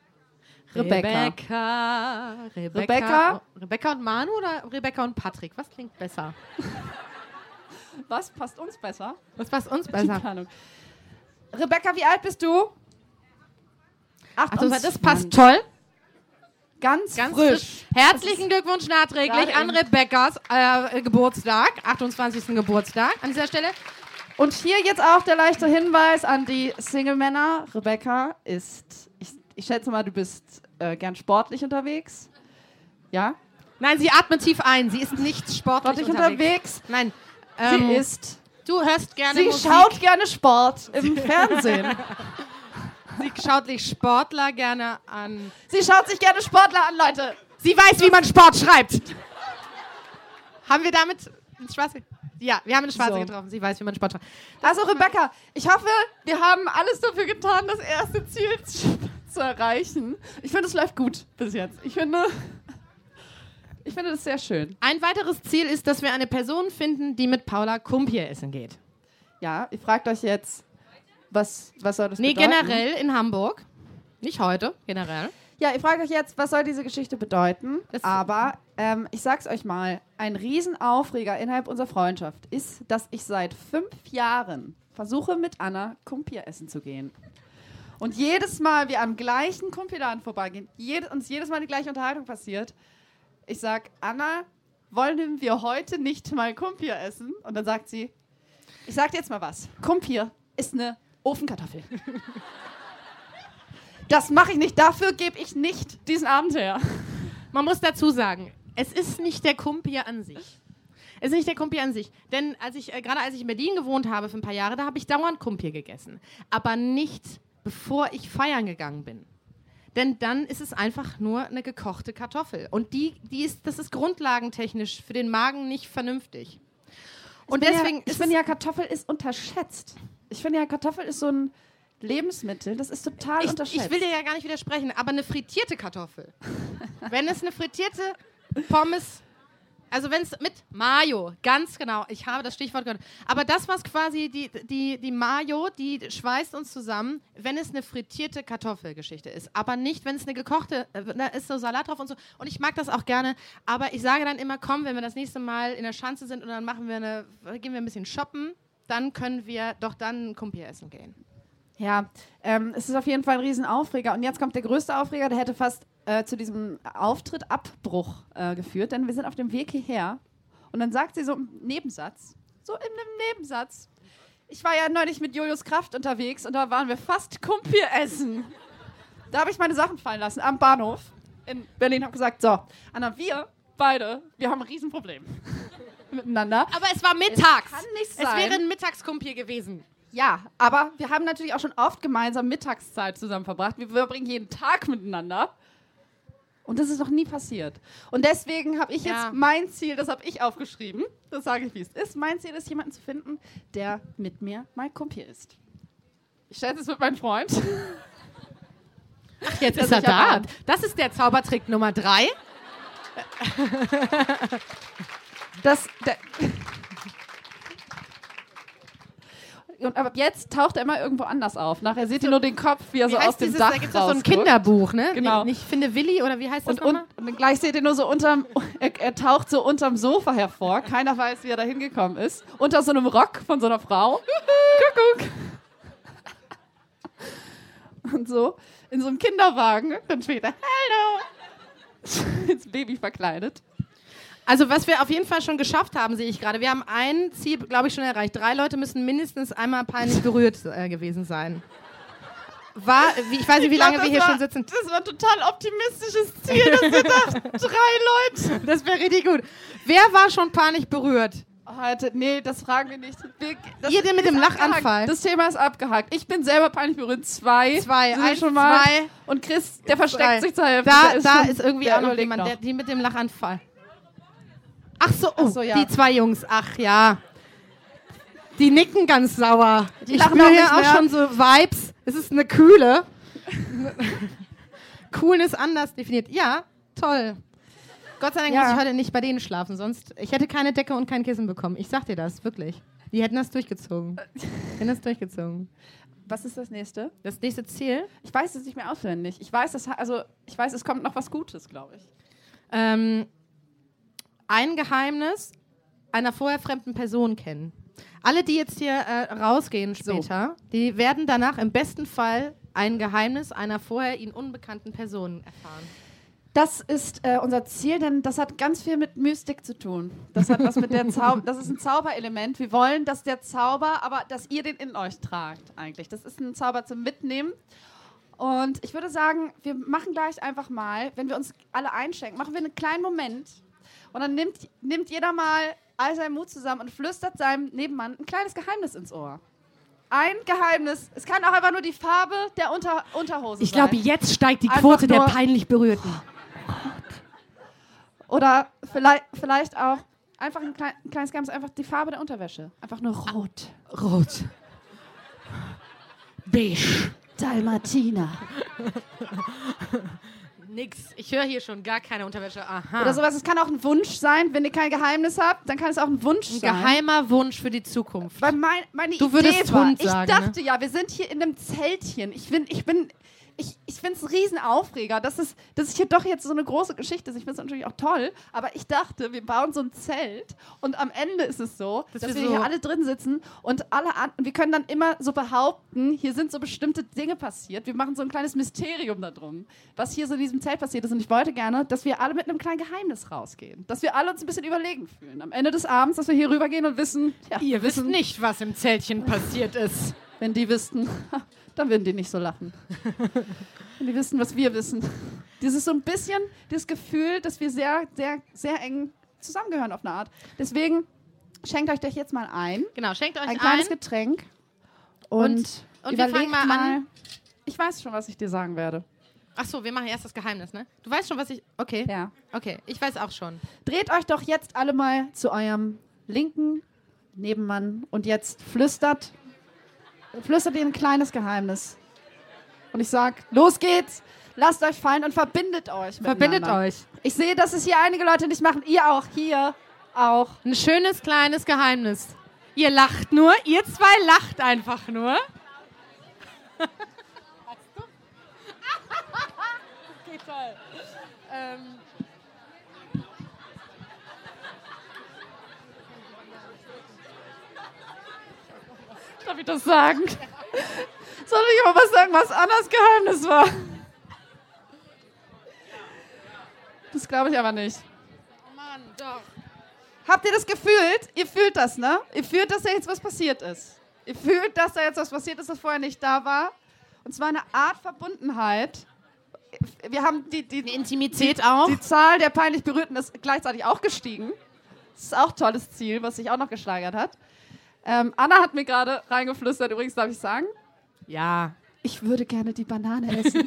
Rebecca und Manu oder Rebecca und Patrick? Was klingt besser? Was passt uns besser? Was passt uns besser? Rebecca, wie alt bist du? 28. Das passt toll. Ganz frisch. Herzlichen Glückwunsch nachträglich an Rebeccas Geburtstag, 28. Geburtstag an dieser Stelle. Und hier jetzt auch der leichte Hinweis an die Single-Männer. Rebecca ist, ich schätze mal, du bist gern sportlich unterwegs. Ja? Nein, sie atmet tief ein. Sie ist nicht sportlich unterwegs. Nein. Sie ist... Du hörst gerne Sie Musik. schaut gerne Sport im Fernsehen. Sie schaut sich Sportler gerne an. Sie schaut sich gerne Sportler an, Leute. Sie weiß, wie man Sport schreibt. Haben wir damit ins Schwarze? Ja, wir haben eine Schwarze getroffen. Sie weiß, wie man Sport schreibt. Also Rebecca, ich hoffe, wir haben alles dafür getan, das erste Ziel zu erreichen. Ich finde, es läuft gut bis jetzt. Ich finde das sehr schön. Ein weiteres Ziel ist, dass wir eine Person finden, die mit Paula Kumpir essen geht. Ja, ihr fragt euch jetzt, was soll das bedeuten? Nee, generell in Hamburg. Nicht heute, generell. Ja, ihr fragt euch jetzt, was soll diese Geschichte bedeuten? Aber ich sag's euch mal, ein Riesenaufreger innerhalb unserer Freundschaft ist, dass ich seit 5 Jahren versuche, mit Anna Kumpir essen zu gehen. Und jedes Mal wir am gleichen Kumpirladen vorbeigehen, uns jedes Mal die gleiche Unterhaltung passiert, ich sag, Anna, wollen wir heute nicht mal Kumpir essen? Und dann sagt sie, ich sag dir jetzt mal was, Kumpir ist eine Ofenkartoffel. Das mache ich nicht, dafür gebe ich nicht diesen Abend her. Man muss dazu sagen, es ist nicht der Kumpir an sich. Es ist nicht der Kumpir an sich. Denn gerade als ich in Berlin gewohnt habe für ein paar Jahre, da habe ich dauernd Kumpir gegessen. Aber nicht, bevor ich feiern gegangen bin. Denn dann ist es einfach nur eine gekochte Kartoffel. Und das ist grundlagentechnisch für den Magen nicht vernünftig. Und deswegen ich finde ja, Kartoffel ist unterschätzt. Ich finde ja, Kartoffel ist so ein Lebensmittel, das ist total unterschätzt. Ich will dir ja gar nicht widersprechen, aber eine frittierte Kartoffel. Wenn es eine frittierte Pommes, also wenn es mit Mayo, ganz genau, ich habe das Stichwort gehört, aber das, was quasi die Mayo, die schweißt uns zusammen, wenn es eine frittierte Kartoffelgeschichte ist, aber nicht, wenn es eine gekochte, da ist so Salat drauf und so, und ich mag das auch gerne, aber ich sage dann immer, komm, wenn wir das nächste Mal in der Schanze sind und dann gehen wir ein bisschen shoppen, dann können wir doch dann Kumpir essen gehen. Ja, es ist auf jeden Fall ein Riesenaufreger. Und jetzt kommt der größte Aufreger, der hätte fast zu diesem Auftritt Abbruch geführt, denn wir sind auf dem Weg hierher. Und dann sagt sie so im Nebensatz, ich war ja neulich mit Julius Kraft unterwegs und da waren wir fast Kumpir essen. Da habe ich meine Sachen fallen lassen am Bahnhof in Berlin, habe gesagt, so, Anna, wir beide, wir haben ein Riesenproblem miteinander. Aber es war mittags. Kann nicht sein. Es wäre ein Mittagskumpir gewesen. Ja, aber wir haben natürlich auch schon oft gemeinsam Mittagszeit zusammen verbracht. Wir verbringen jeden Tag miteinander. Und das ist noch nie passiert. Und deswegen habe ich jetzt mein Ziel, das habe ich aufgeschrieben. Das sage ich, wie es ist. Mein Ziel ist, jemanden zu finden, der mit mir mein Kumpir ist. Ich schätze es mit meinem Freund. Ach, jetzt ist er da. Das ist der Zaubertrick Nummer 3. Und aber jetzt taucht er immer irgendwo anders auf. Nachher seht ihr nur den Kopf, wie er so aus dem Dach rausguckt. Da gibt es so ein Kinderbuch, ne? Genau. Ich finde Willi, oder wie heißt das nochmal? Und dann gleich seht ihr nur so er taucht so unterm Sofa hervor. Keiner weiß, wie er da hingekommen ist. Unter so einem Rock von so einer Frau. Kuckuck. Und so in so einem Kinderwagen. Dann später, hallo. Ins Baby verkleidet. Also was wir auf jeden Fall schon geschafft haben, sehe ich gerade. Wir haben ein Ziel, glaube ich, schon erreicht. 3 Leute müssen mindestens einmal peinlich berührt gewesen sein. Ich weiß nicht, wie lange wir hier schon sitzen. Das war ein total optimistisches Ziel, dass wir dachten, 3 Leute. Das wäre richtig gut. Wer war schon peinlich berührt? Nee, das fragen wir nicht. Ihr denn mit dem Lachanfall? Das Thema ist abgehakt. Ich bin selber peinlich berührt. 2. 2. Schon mal. 2. Und Chris, der versteckt sich zur Hälfte. Da ist irgendwie auch noch jemand, die mit dem Lachanfall. Ach so, ja. Die 2 Jungs. Ach ja. Die nicken ganz sauer. Ich spüre hier auch schon so Vibes. Es ist eine Kühle. Coolness anders definiert. Ja, toll. Gott sei Dank muss ich heute nicht bei denen schlafen, sonst ich hätte keine Decke und kein Kissen bekommen. Ich sag dir das, wirklich. Die hätten das durchgezogen. Was ist das nächste? Das nächste Ziel? Ich weiß es nicht mehr auswendig. Ich weiß, es kommt noch was Gutes, glaube ich. Ein Geheimnis einer vorher fremden Person kennen. Alle, die jetzt hier rausgehen später, die werden danach im besten Fall ein Geheimnis einer vorher ihnen unbekannten Person erfahren. Das ist unser Ziel, denn das hat ganz viel mit Mystik zu tun. Das hat was mit der das ist ein Zauberelement. Wir wollen, dass der Zauber, aber dass ihr den in euch tragt eigentlich. Das ist ein Zauber zum Mitnehmen. Und ich würde sagen, wir machen gleich einfach mal, wenn wir uns alle einschenken, machen wir einen kleinen Moment und dann nimmt jeder mal all seinen Mut zusammen und flüstert seinem Nebenmann ein kleines Geheimnis ins Ohr. Ein Geheimnis. Es kann auch einfach nur die Farbe der Unterhose sein. Ich glaube, jetzt steigt die Einfach Quote der nur- peinlich Berührten. Oder vielleicht auch einfach ein kleines Geheimnis, einfach die Farbe der Unterwäsche. Einfach nur rot. Rot. Beige. Dalmatiner. Nix. Ich höre hier schon gar keine Unterwäsche. Aha. Oder sowas. Es kann auch ein Wunsch sein. Wenn ihr kein Geheimnis habt, dann kann es auch ein Wunsch Ein sein. geheimer Wunsch für die Zukunft. Weil meine Du würdest Idee war, Hund sagen, ich dachte ja, wir sind hier in einem Zeltchen. Ich finde es ein Riesenaufreger, dass es hier doch jetzt so eine große Geschichte ist. Ich finde es natürlich auch toll, aber ich dachte, wir bauen so ein Zelt und am Ende ist es so, dass wir wir so hier alle drin sitzen und und wir können dann immer so behaupten, hier sind so bestimmte Dinge passiert. Wir machen so ein kleines Mysterium darum, was hier so in diesem Zelt passiert ist. Und ich wollte gerne, dass wir alle mit einem kleinen Geheimnis rausgehen. Dass wir alle uns ein bisschen überlegen fühlen. Am Ende des Abends, dass wir hier rübergehen und wissen, ja, Ihr wisst nicht, was im Zeltchen passiert ist. wenn die wüssten, dann würden die nicht so lachen. Wenn die wissen, was wir wissen. Dieses so ein bisschen, dieses Gefühl, dass wir sehr, sehr, sehr eng zusammengehören auf eine Art. Deswegen schenkt euch das jetzt mal ein. Genau, schenkt euch Ein kleines ein. Getränk. Und wir überlegt fangen mal an. Ich weiß schon, was ich dir sagen werde. Ach so, wir machen erst das Geheimnis, ne? Du weißt schon, was ich... Okay. Ja. Okay, ich weiß auch schon. Dreht euch doch jetzt alle mal zu eurem linken Nebenmann und jetzt flüstert ihr ein kleines Geheimnis. Und ich sag, los geht's, lasst euch fallen und verbindet euch Verbindet miteinander. euch. Ich sehe, dass es hier einige Leute nicht machen. Ihr auch, hier auch. Ein schönes, kleines Geheimnis. Ihr lacht nur, ihr zwei lacht einfach nur. Okay, toll. Darf ich das sagen? Soll ich aber was sagen, was Annas Geheimnis war? Das glaube ich aber nicht. Mann, doch. Habt ihr das gefühlt? Ihr fühlt das, ne? Ihr fühlt, dass da jetzt was passiert ist. Ihr fühlt, dass da jetzt was passiert ist, das vorher nicht da war. Und zwar eine Art Verbundenheit. Wir haben die Intimität auch. Die Zahl der peinlich Berührten ist gleichzeitig auch gestiegen. Das ist auch ein tolles Ziel, was sich auch noch gesteigert hat. Anna hat mir gerade reingeflüstert, übrigens darf ich sagen, Ja. ich würde gerne die Banane essen.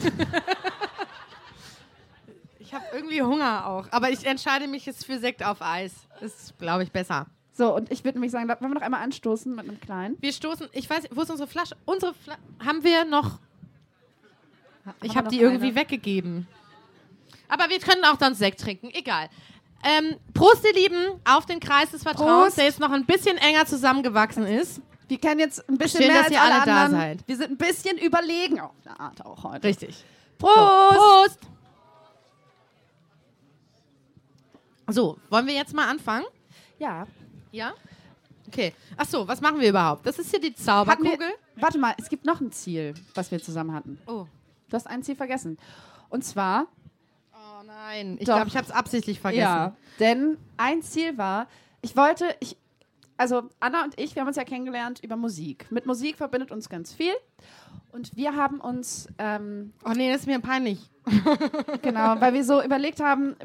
Ich habe irgendwie Hunger auch. Aber ich entscheide mich jetzt für Sekt auf Eis. Ist, glaube ich, besser. So, und ich würde nämlich sagen, wollen wir noch einmal anstoßen mit einem kleinen? Wir stoßen, ich weiß, wo ist unsere Flasche? Haben wir noch... Ich wir habe noch die irgendwie eine? weggegeben. Aber wir können auch dann Sekt trinken, egal. Prost, ihr Lieben, auf den Kreis des Vertrauens, Prost. der jetzt noch ein bisschen enger zusammengewachsen ist. Wir kennen jetzt ein bisschen Schön, mehr dass als ihr alle da anderen. seid. Wir sind ein bisschen überlegen auf eine Art auch heute. Richtig. Prost! Prost! So, wollen wir jetzt mal anfangen? Ja. Ja? Okay. Ach so, was machen wir überhaupt? Das ist hier die Hatten Zauberkugel. warte mal, es gibt noch ein Ziel, was wir zusammen hatten. Oh. Du hast ein Ziel vergessen. Und zwar, Oh nein, ich Doch. glaube, ich habe es absichtlich vergessen. ja, denn ein Ziel war, also Anna und ich, wir haben uns ja kennengelernt über Musik. Mit Musik verbindet uns ganz viel. Und wir haben uns, Oh nee, das ist mir peinlich. genau, weil wir so überlegt haben,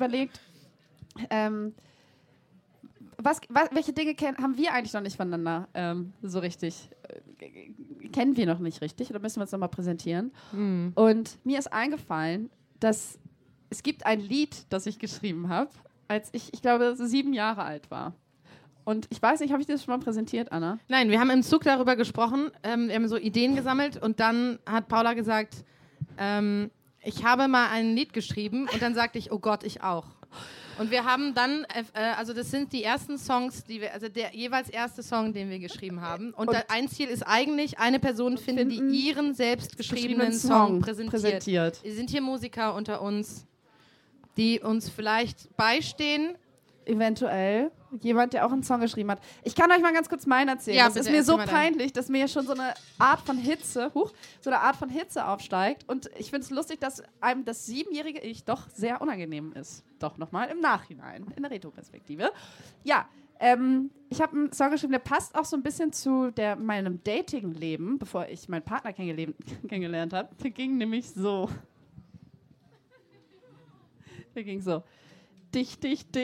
welche Dinge haben wir eigentlich noch nicht voneinander so richtig, kennen wir noch nicht richtig oder müssen wir uns nochmal präsentieren. Und mir ist eingefallen, dass es gibt ein Lied, das ich geschrieben habe, als ich glaube, 7 Jahre alt war. Und ich weiß nicht, habe ich dir das schon mal präsentiert, Anna? Nein, wir haben im Zug darüber gesprochen, wir haben so Ideen gesammelt und dann hat Paula gesagt, ich habe mal ein Lied geschrieben und dann sagte ich, oh Gott, ich auch. Und wir haben dann, also das sind die ersten Songs, also der jeweils erste Song, den wir geschrieben haben. Und ein Ziel ist eigentlich, eine Person finden, die ihren selbst geschriebenen Song präsentiert. Es sind hier Musiker unter uns, die uns vielleicht beistehen. Eventuell, jemand, der auch einen Song geschrieben hat. Ich kann euch mal ganz kurz meinen erzählen. Ja, das bitte, ist mir so erzähl mal peinlich, dass mir schon so eine Art von Hitze aufsteigt. Und ich finde es lustig, dass einem das 7-jährige Ich doch sehr unangenehm ist. Doch nochmal im Nachhinein, in der Retroperspektive. Ja, ich habe einen Song geschrieben, der passt auch so ein bisschen zu meinem Dating-Leben, bevor ich meinen Partner kennengelernt habe. Der ging nämlich so. Der ging so. Dich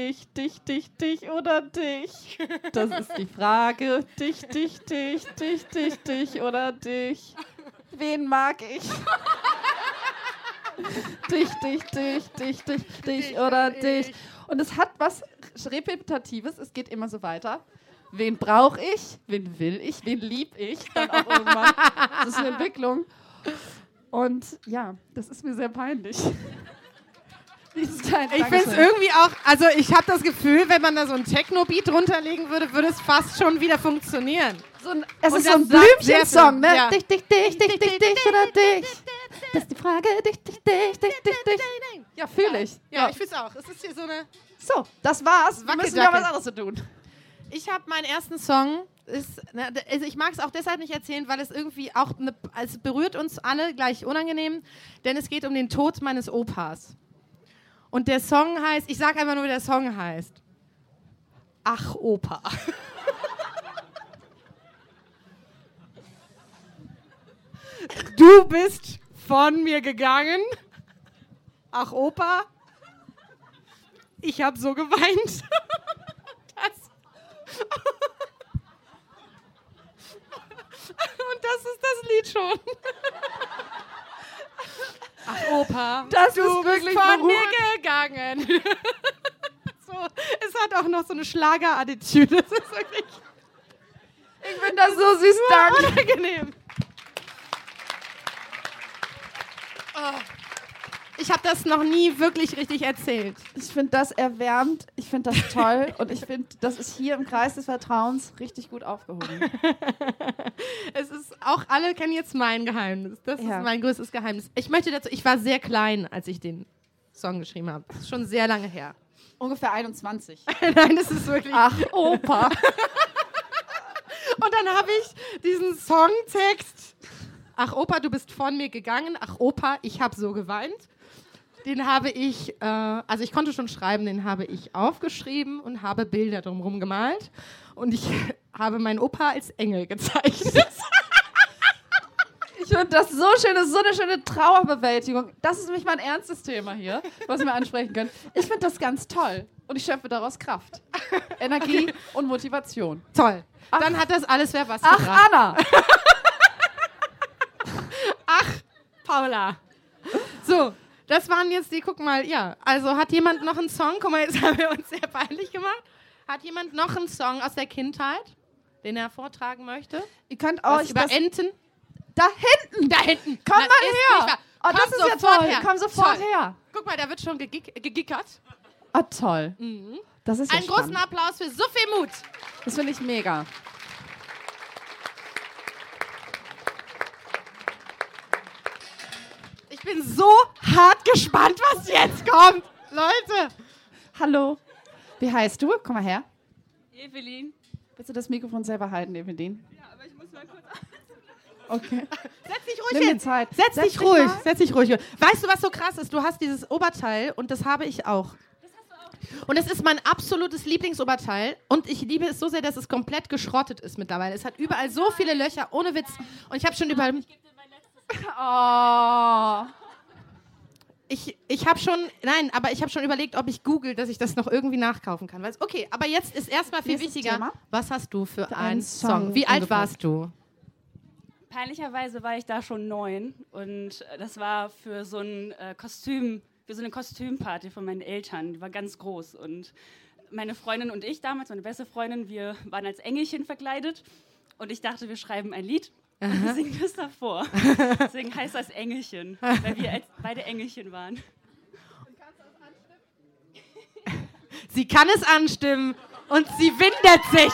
oder dich? Das ist die Frage. Dich oder dich? Wen mag ich? Dich oder dich? Und es hat was Repetitives, es geht immer so weiter. Wen brauche ich? Wen will ich? Wen lieb ich? Dann auch irgendwann. Das ist eine Entwicklung. Und ja, das ist mir sehr peinlich. Ich finde es irgendwie auch, also ich habe das Gefühl, wenn man da so einen Techno-Beat runterlegen würde, würde es fast schon wieder funktionieren. Es ist so ein Blümchen-Song, ne? Ja. Dich oder dich? Das ist die Frage, dich. Ja, fühle ich. Ja, ich fühle es auch. Es ist hier so eine... So, das war's. Wir müssen ja was anderes zu tun. Ich habe meinen ersten Song, also ich mag es auch deshalb nicht erzählen, weil es irgendwie auch, es berührt uns alle gleich unangenehm, denn es geht um den Tod meines Opas. Und der Song heißt, ich sag einfach nur, wie der Song heißt. Ach, Opa. Du bist von mir gegangen. Ach, Opa. Ich hab so geweint. Und das ist das Lied schon. Ach, Opa, das du ist wirklich bist von mir gegangen. So, es hat auch noch so eine Schlager-Attitüde. Das ist wirklich... Ich finde das so süß, danke. Unangenehm. Oh. Ich habe das noch nie wirklich richtig erzählt. Ich finde das erwärmt, ich finde das toll und ich finde, das ist hier im Kreis des Vertrauens richtig gut aufgehoben. Es ist auch, alle kennen jetzt mein Geheimnis. Das ist mein größtes Geheimnis. Ich möchte dazu, ich war sehr klein, als ich den Song geschrieben habe. Das ist schon sehr lange her. Ungefähr 21. Nein, das ist wirklich... Ach, Opa. Und dann habe ich diesen Songtext. Ach, Opa, du bist von mir gegangen. Ach, Opa, ich habe so geweint. Den habe ich, also ich konnte schon schreiben, den habe ich aufgeschrieben und habe Bilder drumherum gemalt. Und ich habe meinen Opa als Engel gezeichnet. Ich finde das so schön, das ist so eine schöne Trauerbewältigung. Das ist nämlich mein ernstes Thema hier, was wir ansprechen können. Ich finde das ganz toll und ich schöpfe daraus Kraft, Energie und Motivation. Toll. Ach, dann hat das alles wer was gebracht. Ach, Anna! Ach, Paula. So, das waren jetzt die, guck mal, ja. Also hat jemand noch einen Song? Guck mal, jetzt haben wir uns sehr peinlich gemacht. Hat jemand noch einen Song aus der Kindheit, den er vortragen möchte? Ihr könnt was euch über Enten? Da hinten! Da hinten! Komm mal her! Oh, das ist ja toll! Her. Komm sofort toll. her! Guck mal, da wird schon gegickert. Ah, toll. Mhm. Das ist ja einen großen Applaus für Sophie Mut. Das finde ich mega. Ich bin so hart gespannt, was jetzt kommt. Leute. Hallo. Wie heißt du? Komm mal her. Evelyn. Willst du das Mikrofon selber halten, Evelyn? Ja, aber ich muss mal kurz... Okay. Setz dich ruhig Nimm hin. dir Zeit. Setz dich ruhig. Setz dich ruhig. Weißt du, was so krass ist? Du hast dieses Oberteil und das habe ich auch. Das hast du auch. Und es ist mein absolutes Lieblingsoberteil und ich liebe es so sehr, dass es komplett geschrottet ist mittlerweile. Es hat überall so viele Löcher, ohne Witz. Und ich habe schon überall... Ich gebe dir mein letztes... Oh. Ich habe schon, nein, aber ich habe schon überlegt, ob ich google, dass ich das noch irgendwie nachkaufen kann. Okay, aber jetzt ist erstmal viel wichtiger, Thema? was hast du für einen Song Song? Wie alt ungefähr. warst du? Peinlicherweise war ich da schon 9 und das war für so ein Kostüm, für so eine Kostümparty von meinen Eltern. Die war ganz groß und meine Freundin und ich damals, meine beste Freundin, wir waren als Engelchen verkleidet und ich dachte, wir schreiben ein Lied. Und wir singen das davor. Deswegen heißt das Engelchen, weil wir beide Engelchen waren. Sie kann es anstimmen und sie windet sich.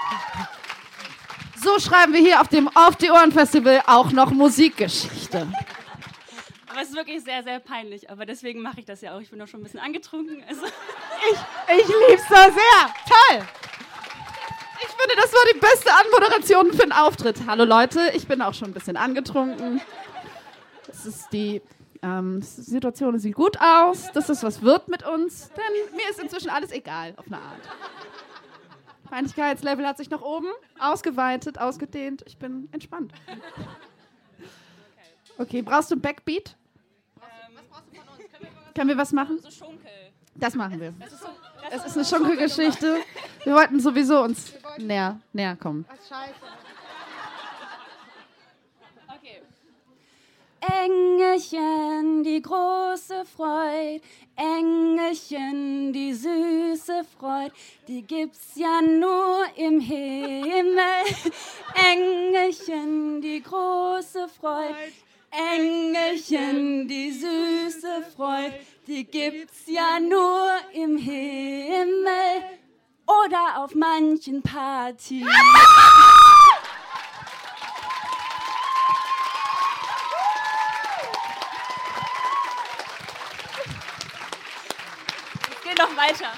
So schreiben wir hier auf dem Auf die Ohren Festival auch noch Musikgeschichte. Aber es ist wirklich sehr, sehr peinlich. Aber deswegen mache ich das ja auch. Ich bin doch schon ein bisschen angetrunken. Also Ich lieb's so sehr. Toll. Ich finde, das war die beste Anmoderation für einen Auftritt. Hallo Leute, ich bin auch schon ein bisschen angetrunken. Die Situation sieht gut aus. Das ist, was wird mit uns. Denn mir ist inzwischen alles egal, auf eine Art. Peinlichkeitslevel hat sich nach oben ausgeweitet, ausgedehnt. Ich bin entspannt. Okay, brauchst du ein Backbeat? Was brauchst du von uns? Können wir was machen? So Schunkel. Das machen wir. Es ist eine Schunkelgeschichte. Wir wollten sowieso uns näher kommen. Ach, scheiße. Okay. Engelchen, die große Freud, Engelchen, die süße Freud, die gibt's ja nur im Himmel. Engelchen, die große Freud, Engelchen, die süße Freud, die gibt's ja nur im Himmel oder auf manchen Partys. Es geht noch weiter.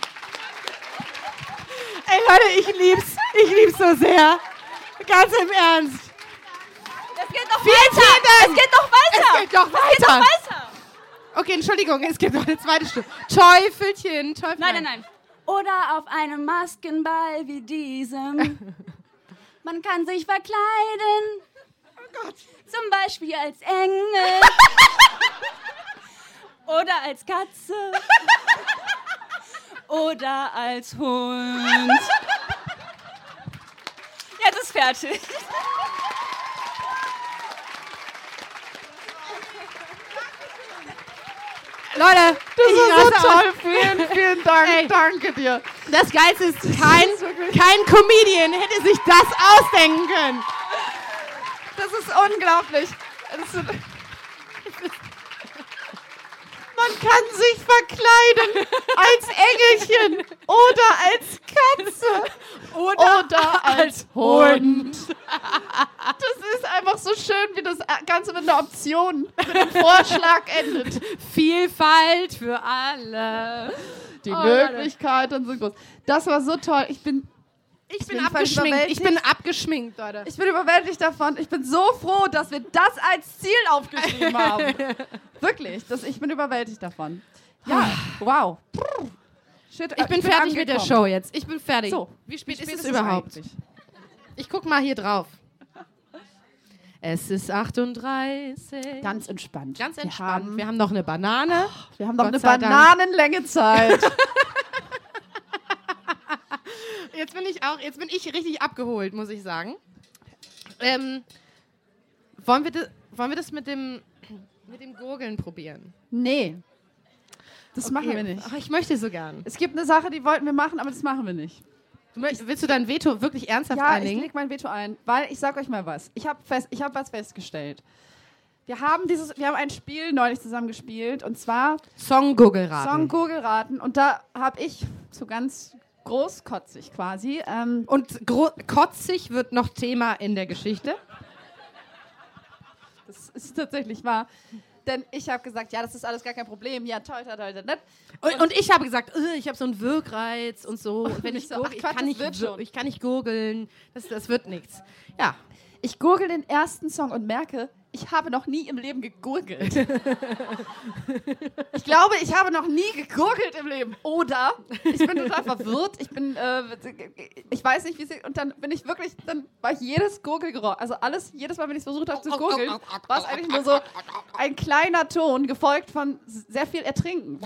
Ey Leute, ich lieb's so sehr. Ganz im Ernst. Es geht noch weiter. Es geht noch weiter. Okay, Entschuldigung, es gibt noch eine zweite Stimme. Teufelchen. Nein. Oder auf einem Maskenball wie diesem. Man kann sich verkleiden. Oh Gott. Zum Beispiel als Engel. Oder als Katze. Oder als Hund. Jetzt ist fertig. Leute, Das ist so raste toll. Vielen Dank. Ey. Danke dir. Das Geilste ist, kein Comedian hätte sich das ausdenken können. Das ist unglaublich. Man kann sich verkleiden als Engelchen oder als Katze oder als Hund. Das ist einfach so schön, wie das Ganze mit einer Option, mit einem Vorschlag endet. Vielfalt für alle. Die Möglichkeiten sind groß. Das war so toll. Ich bin abgeschminkt. Ich bin abgeschminkt, Leute. Ich bin überwältigt davon. Ich bin so froh, dass wir das als Ziel aufgeschrieben haben. Wirklich. Ich bin überwältigt davon. Ja, wow. Shit, Ich bin fertig mit der Show jetzt. Ich bin fertig. So, wie spät ist es überhaupt? eigentlich? Ich guck mal hier drauf. Es ist 38. Ganz entspannt. Ganz entspannt. Wir haben noch eine Banane. Wir haben noch Gott eine sei Dank. Bananenlänge Zeit. Jetzt bin ich richtig abgeholt, muss ich sagen. Wollen wir das mit dem Gurgeln probieren? Nee. Das machen wir nicht. Ach, ich möchte so gern. Es gibt eine Sache, die wollten wir machen, aber das machen wir nicht. Willst du dein Veto wirklich ernsthaft Ja, ich einlegen? lege mein Veto ein, weil ich sag euch mal was. Ich habe was festgestellt. Wir haben ein Spiel neulich zusammen gespielt und zwar Song-Gurgelraten. Song-Gurgelraten und da habe ich so ganz großkotzig quasi. Und kotzig wird noch Thema in der Geschichte. Das ist tatsächlich wahr. Denn ich habe gesagt, ja, das ist alles gar kein Problem. Ja, toll. Und ich habe gesagt, ich habe so einen Wirkreiz und so. Und wenn ich so, gurgel, ach Quatsch, ich kann nicht gurgeln. Das wird nichts. Ja. Ich gurgel den ersten Song und merke, ich habe noch nie im Leben gegurgelt. Ich glaube, ich habe noch nie gegurgelt im Leben. Oder ich bin total verwirrt. Ich weiß nicht, wie es... Und dann bin ich wirklich... Dann war jedes Gurgelgeräusch... Also jedes Mal, wenn ich es versucht habe zu gurgeln, war es eigentlich nur so ein kleiner Ton, gefolgt von sehr viel Ertrinken.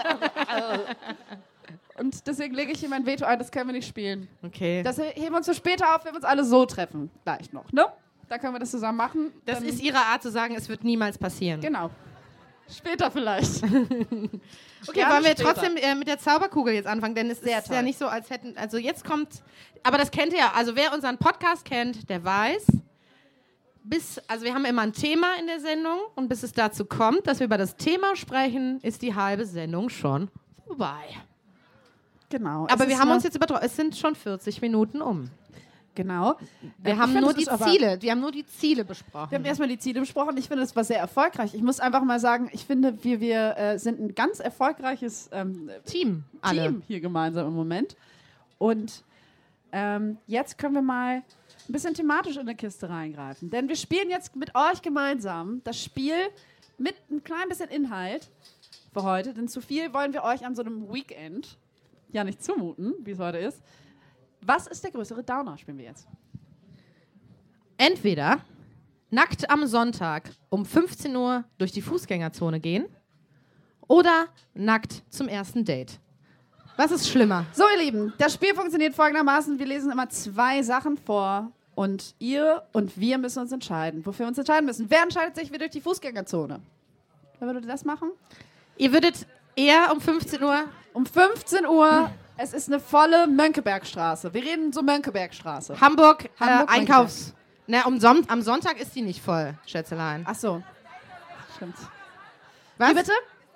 Und deswegen lege ich hier mein Veto ein, das können wir nicht spielen. Okay. Das heben wir uns für später auf, wenn wir uns alle so treffen. Gleich noch, ne? Da können wir das zusammen machen. Das ist ihre Art zu sagen, es wird niemals passieren. Genau. Später vielleicht. Okay, wollen wir trotzdem mit der Zauberkugel jetzt anfangen? Denn es ist ja nicht so, als hätten... Also jetzt kommt... Aber das kennt ihr ja. Also wer unseren Podcast kennt, der weiß... Also wir haben immer ein Thema in der Sendung und bis es dazu kommt, dass wir über das Thema sprechen, ist die halbe Sendung schon vorbei. Genau. Aber wir haben uns jetzt es sind schon 40 Minuten um. Genau. Wir haben nur die Ziele besprochen. Wir haben erstmal die Ziele besprochen. Ich finde, es war sehr erfolgreich. Ich muss einfach mal sagen, ich finde, wir sind ein ganz erfolgreiches Team hier gemeinsam im Moment. Und jetzt können wir mal ein bisschen thematisch in eine Kiste reingreifen. Denn wir spielen jetzt mit euch gemeinsam das Spiel mit ein klein bisschen Inhalt für heute. Denn zu viel wollen wir euch an so einem Weekend ja nicht zumuten, wie es heute ist. Was ist der größere Downer, spielen wir jetzt? Entweder nackt am Sonntag um 15 Uhr durch die Fußgängerzone gehen oder nackt zum ersten Date. Was ist schlimmer? So, ihr Lieben, das Spiel funktioniert folgendermaßen. Wir lesen immer 2 Sachen vor und ihr und wir müssen uns entscheiden, wofür wir uns entscheiden müssen. Wer entscheidet sich wie durch die Fußgängerzone? Wer würde das machen? Ihr würdet eher um 15 Uhr? Um 15 Uhr. Es ist eine volle Mönckebergstraße. Wir reden so Mönckebergstraße. Hamburg Einkaufs... am Sonntag ist die nicht voll, Schätzelein. Ach so. Stimmt. Was? Wie bitte?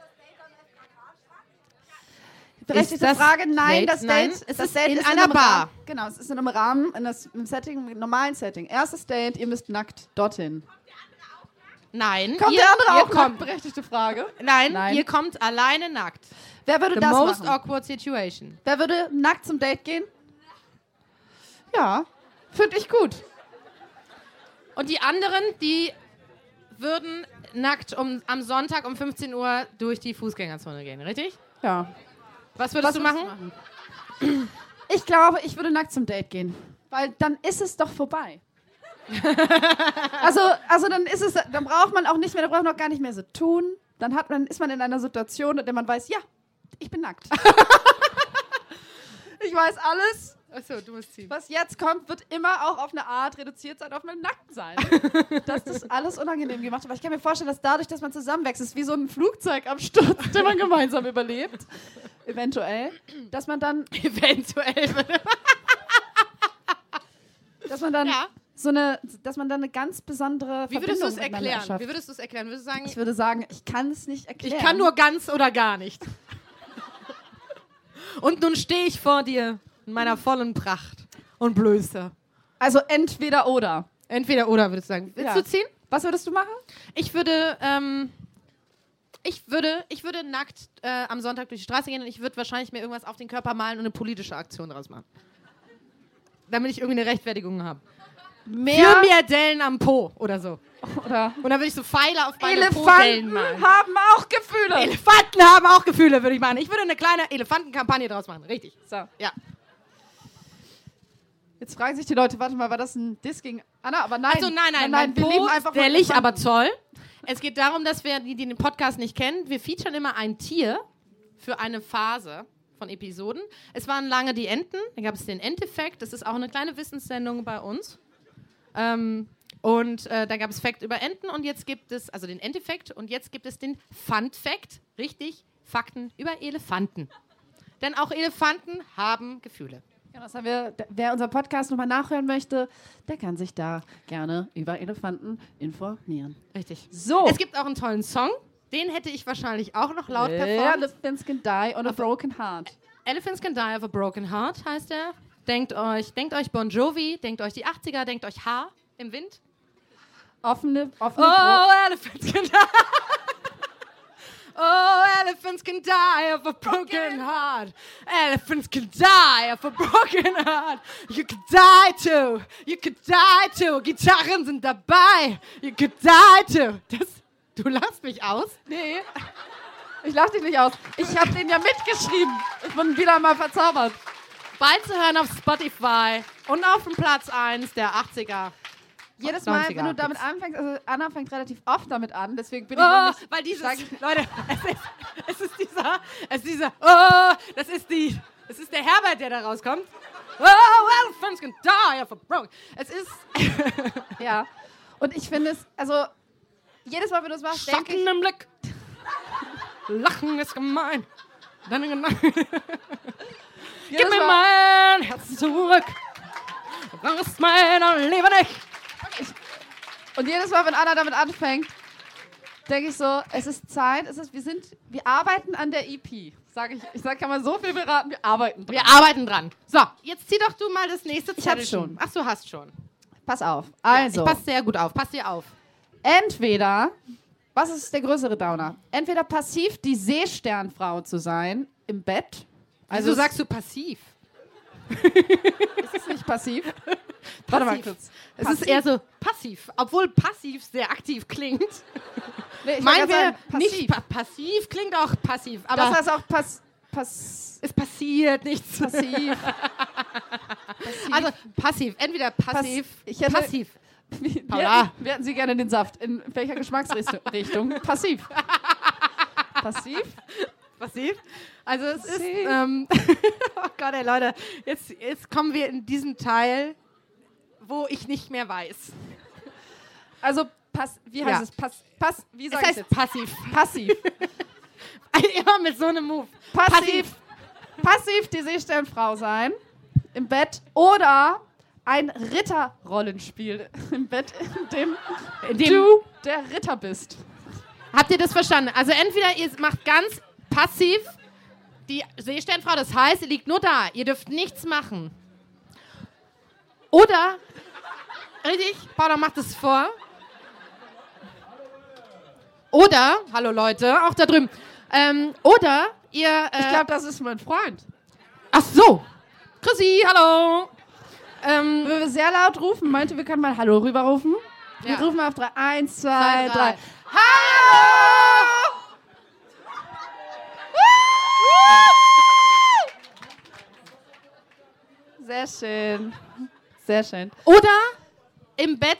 Berechtigte Frage. Nein, das Date ist in einer Bar. Genau, es ist in einem Rahmen, im Setting, im normalen Setting. Erstes Date, ihr müsst nackt dorthin. Nein. Kommt der andere auch nackt? Berechtigte Frage. Nein, ihr kommt alleine nackt. Wer würde The das most machen? awkward situation. Wer würde nackt zum Date gehen? Ja, finde ich gut. Und die anderen, die würden nackt am Sonntag um 15 Uhr durch die Fußgängerzone gehen, richtig? Ja. Was würdest du machen? Ich glaube, ich würde nackt zum Date gehen. Weil dann ist es doch vorbei. also dann braucht man auch nicht mehr, da braucht man auch gar nicht mehr so tun. Dann ist man in einer Situation, in der man weiß, ja, ich bin nackt. Ich weiß alles. Achso, du musst ziehen. Was jetzt kommt, wird immer auch auf eine Art reduziert sein, auf mein Nacktsein. Dass das alles unangenehm gemacht wird. Aber ich kann mir vorstellen, dass dadurch, dass man zusammenwächst, ist wie so ein Flugzeugabsturz, den man gemeinsam überlebt. Eventuell. Dass man dann... dass man dann... Ja. Dass man dann eine ganz besondere Verbindung Wie würdest du es erklären? Wie würdest du es erklären? Würdest du sagen, ich würde sagen, ich kann es nicht erklären. Ich kann nur ganz oder gar nicht. Und nun stehe ich vor dir in meiner vollen Pracht und Blöße. Also entweder oder. Entweder oder, würdest du sagen. Willst du ziehen? Was würdest du machen? Ich würde nackt am Sonntag durch die Straße gehen und ich würde wahrscheinlich mir irgendwas auf den Körper malen und eine politische Aktion daraus machen. Damit ich irgendwie eine Rechtfertigung habe. Für mehr Dellen am Po oder so. Und dann würde ich so Pfeile auf meine Po-Dellen malen. Elefanten haben auch Gefühle. Elefanten haben auch Gefühle, würde ich machen. Ich würde eine kleine Elefantenkampagne draus machen. Richtig. So. Ja. Jetzt fragen sich die Leute, warte mal, war das ein Diss gegen Anna? Aber nein. Also nein, wir leben einfach der Licht aber toll. Es geht darum, dass wir, die den Podcast nicht kennen, wir featuren immer ein Tier für eine Phase von Episoden. Es waren lange die Enten, dann gab es den Endeffekt, das ist auch eine kleine Wissenssendung bei uns. Da gab es Fact über Enten und jetzt gibt es, also den Endeffekt und jetzt gibt es den Fun-Fact, richtig, Fakten über Elefanten. Denn auch Elefanten haben Gefühle. Ja, das haben wir, wer unseren Podcast nochmal nachhören möchte, der kann sich da gerne über Elefanten informieren. Richtig. So. Es gibt auch einen tollen Song, den hätte ich wahrscheinlich auch noch laut performt. Elephants can die on a broken heart. Elephants can die of a broken heart heißt er. Denkt euch Bon Jovi, denkt euch die 80er, denkt euch Haar im Wind. Offene elephants can die. Oh, elephants can die of a broken heart. Elephants can die of a broken heart. You could die too. You could die too. Gitarren sind dabei. You could die too. Du lachst mich aus? Nee. Ich lach dich nicht aus. Ich habe den ja mitgeschrieben. Ich bin wieder mal verzaubert. Bald zu hören auf Spotify und auf dem Platz 1 der 80er. Jedes Mal, wenn du damit anfängst, also Anna fängt relativ oft damit an, deswegen bin ich noch nicht... Weil dieses, Leute, es ist der Herbert, der da rauskommt. Oh, elephants can die of a broken. Es ist... Ja, und ich finde es, also, jedes Mal, wenn du es machst, denke ich... Schatten im Blick. Lachen ist gemein. Gib mir mein Herz zurück. Das ist meiner Liebe nicht. Und jedes Mal, wenn Anna damit anfängt, denke ich so, es ist Zeit, wir arbeiten an der EP. Ich sag, kann man so viel beraten, wir arbeiten dran. Wir arbeiten dran. So, jetzt zieh doch du mal das nächste Ich hab Zettel. schon. Ach, du hast schon. Pass auf. Ja, Also, ich passe sehr gut auf. Pass dir auf. entweder, was ist der größere Downer? Entweder passiv die Seesternfrau zu sein im Bett. Also sagst du passiv. Ist es nicht passiv? Warte mal kurz. Es ist eher so passiv, obwohl passiv sehr aktiv klingt. Nee, ich Meinen wollte wir gerade sagen, nicht passiv, klingt auch passiv. Aber Das heißt auch es passiert nichts. passiv. Also passiv, entweder passiv, Ich hätte- passiv. Wir hätten Sie gerne den Saft. In welcher Geschmacksrichtung? Passiv. Passiv? Passiv. Also es ist, Passiv. oh Gott, ey Leute, jetzt kommen wir in diesen Teil, wo ich nicht mehr weiß. Also, wie heißt Ja. es? Wie Es sag ich heißt jetzt? passiv. Passiv. Immer mit so einem Move. Passiv die Seesternfrau sein im Bett oder ein Ritterrollenspiel im Bett, in dem du der Ritter bist. Habt ihr das verstanden? Also entweder ihr macht ganz passiv die Seesternfrau, das heißt, ihr liegt nur da, ihr dürft nichts machen. Oder, richtig, Paula macht es vor. Oder, hallo Leute, auch da drüben, oder ihr... Ich glaube, das ist mein Freund. ach so, Chrissy, hallo. Wenn wir sehr laut rufen, meinte, wir können mal Hallo rüberrufen. Wir Ja. rufen mal auf 3. 1, 2, 2, 3. 3. Hallo! Sehr schön. Sehr schön. Oder im Bett...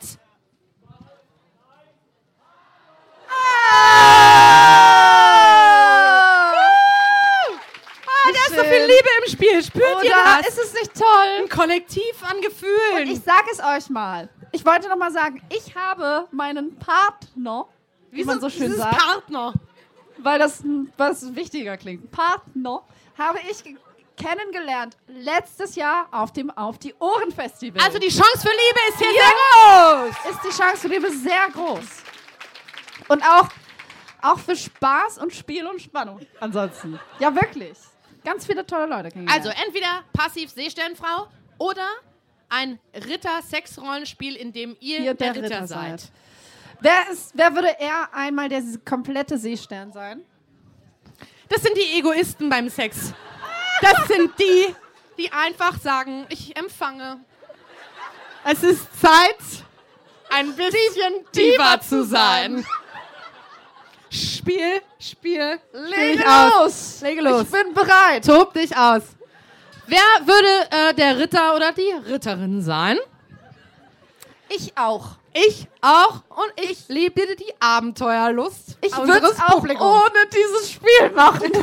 da ist so viel Liebe im Spiel, spürt ihr Oder das? ist es nicht toll? Ein Kollektiv an Gefühlen. Und ich sage es euch mal. Ich wollte noch mal sagen, ich habe meinen Partner, wie man so schön dieses sagt, Partner. weil das was wichtiger klingt. Partner habe ich kennengelernt letztes Jahr auf dem Auf die Ohren Festival. Also die Chance für Liebe ist hier sehr groß. ist die Chance für Liebe sehr groß. Und auch für Spaß und Spiel und Spannung. Ansonsten. Ja, wirklich. Ganz viele tolle Leute kennengelernt. Also entweder passiv Seesternfrau oder ein Ritter-Sex-Rollenspiel, in dem ihr der Ritter seid. Wer würde eher einmal der komplette Seestern sein? Das sind die Egoisten beim Sex. Das sind die, die einfach sagen, ich empfange. Es ist Zeit, ein bisschen tiefer zu sein. Spiel, Lege los. Lege los. Ich bin bereit. Tob dich aus. Wer würde der Ritter oder die Ritterin sein? Ich auch. Ich auch und ich liebe die Abenteuerlust. Ich würde unseres es auch Publikums. ohne dieses Spiel machen.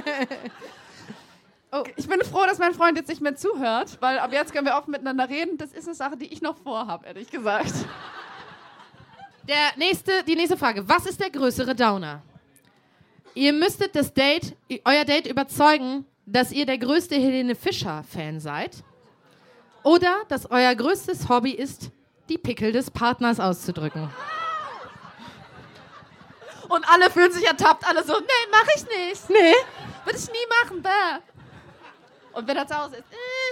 Ich bin froh, dass mein Freund jetzt nicht mehr zuhört, weil ab jetzt können wir offen miteinander reden. Das ist eine Sache, die ich noch vorhabe, ehrlich gesagt. Die nächste Frage. Was ist der größere Downer? Ihr müsstet euer Date überzeugen, dass ihr der größte Helene Fischer-Fan seid. Oder dass euer größtes Hobby ist, die Pickel des Partners auszudrücken. Und alle fühlen sich ertappt, alle so, nee, mach ich nicht. Nee. Würde ich nie machen, bäh. Und wenn er zu Hause ist,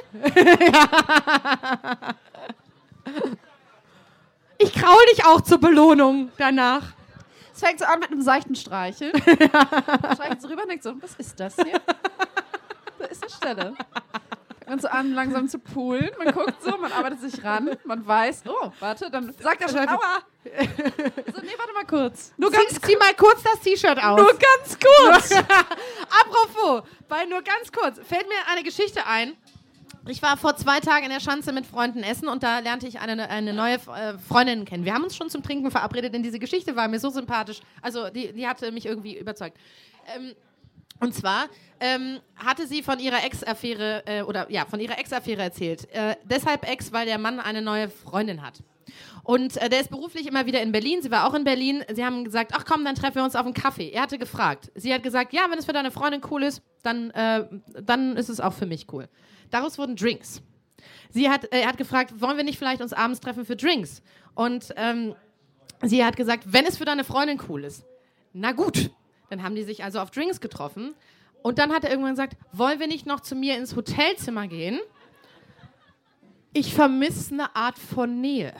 Ich kraul dich auch zur Belohnung danach. Es fängt so an mit einem seichten Streicheln. Streichelt so rüber und denkt so, was ist das hier? Da ist eine Stelle. Fängt man so an, langsam zu poolen. Man guckt so, man arbeitet sich ran. Man weiß, oh, warte, dann sagt er schon, aua. So, nee, warte mal kurz. Zieh mal kurz das T-Shirt aus. Nur ganz kurz. Apropos, nur ganz kurz, fällt mir eine Geschichte ein. Ich war vor 2 Tagen in der Schanze mit Freunden essen und da lernte ich eine neue Freundin kennen. Wir haben uns schon zum Trinken verabredet, denn diese Geschichte war mir so sympathisch. Also die hatte mich irgendwie überzeugt. Und zwar hatte sie von ihrer Ex-Affäre erzählt. Deshalb Ex, weil der Mann eine neue Freundin hat. Und der ist beruflich immer wieder in Berlin. Sie war auch in Berlin. Sie haben gesagt, ach komm, dann treffen wir uns auf einen Kaffee. Er hatte gefragt. Sie hat gesagt, ja, wenn es für deine Freundin cool ist, dann ist es auch für mich cool. Daraus wurden Drinks. Er hat gefragt, wollen wir nicht vielleicht uns abends treffen für Drinks? Und sie hat gesagt, wenn es für deine Freundin cool ist, na gut. Dann haben die sich also auf Drinks getroffen. Und dann hat er irgendwann gesagt, wollen wir nicht noch zu mir ins Hotelzimmer gehen? Ich vermisse eine Art von Nähe.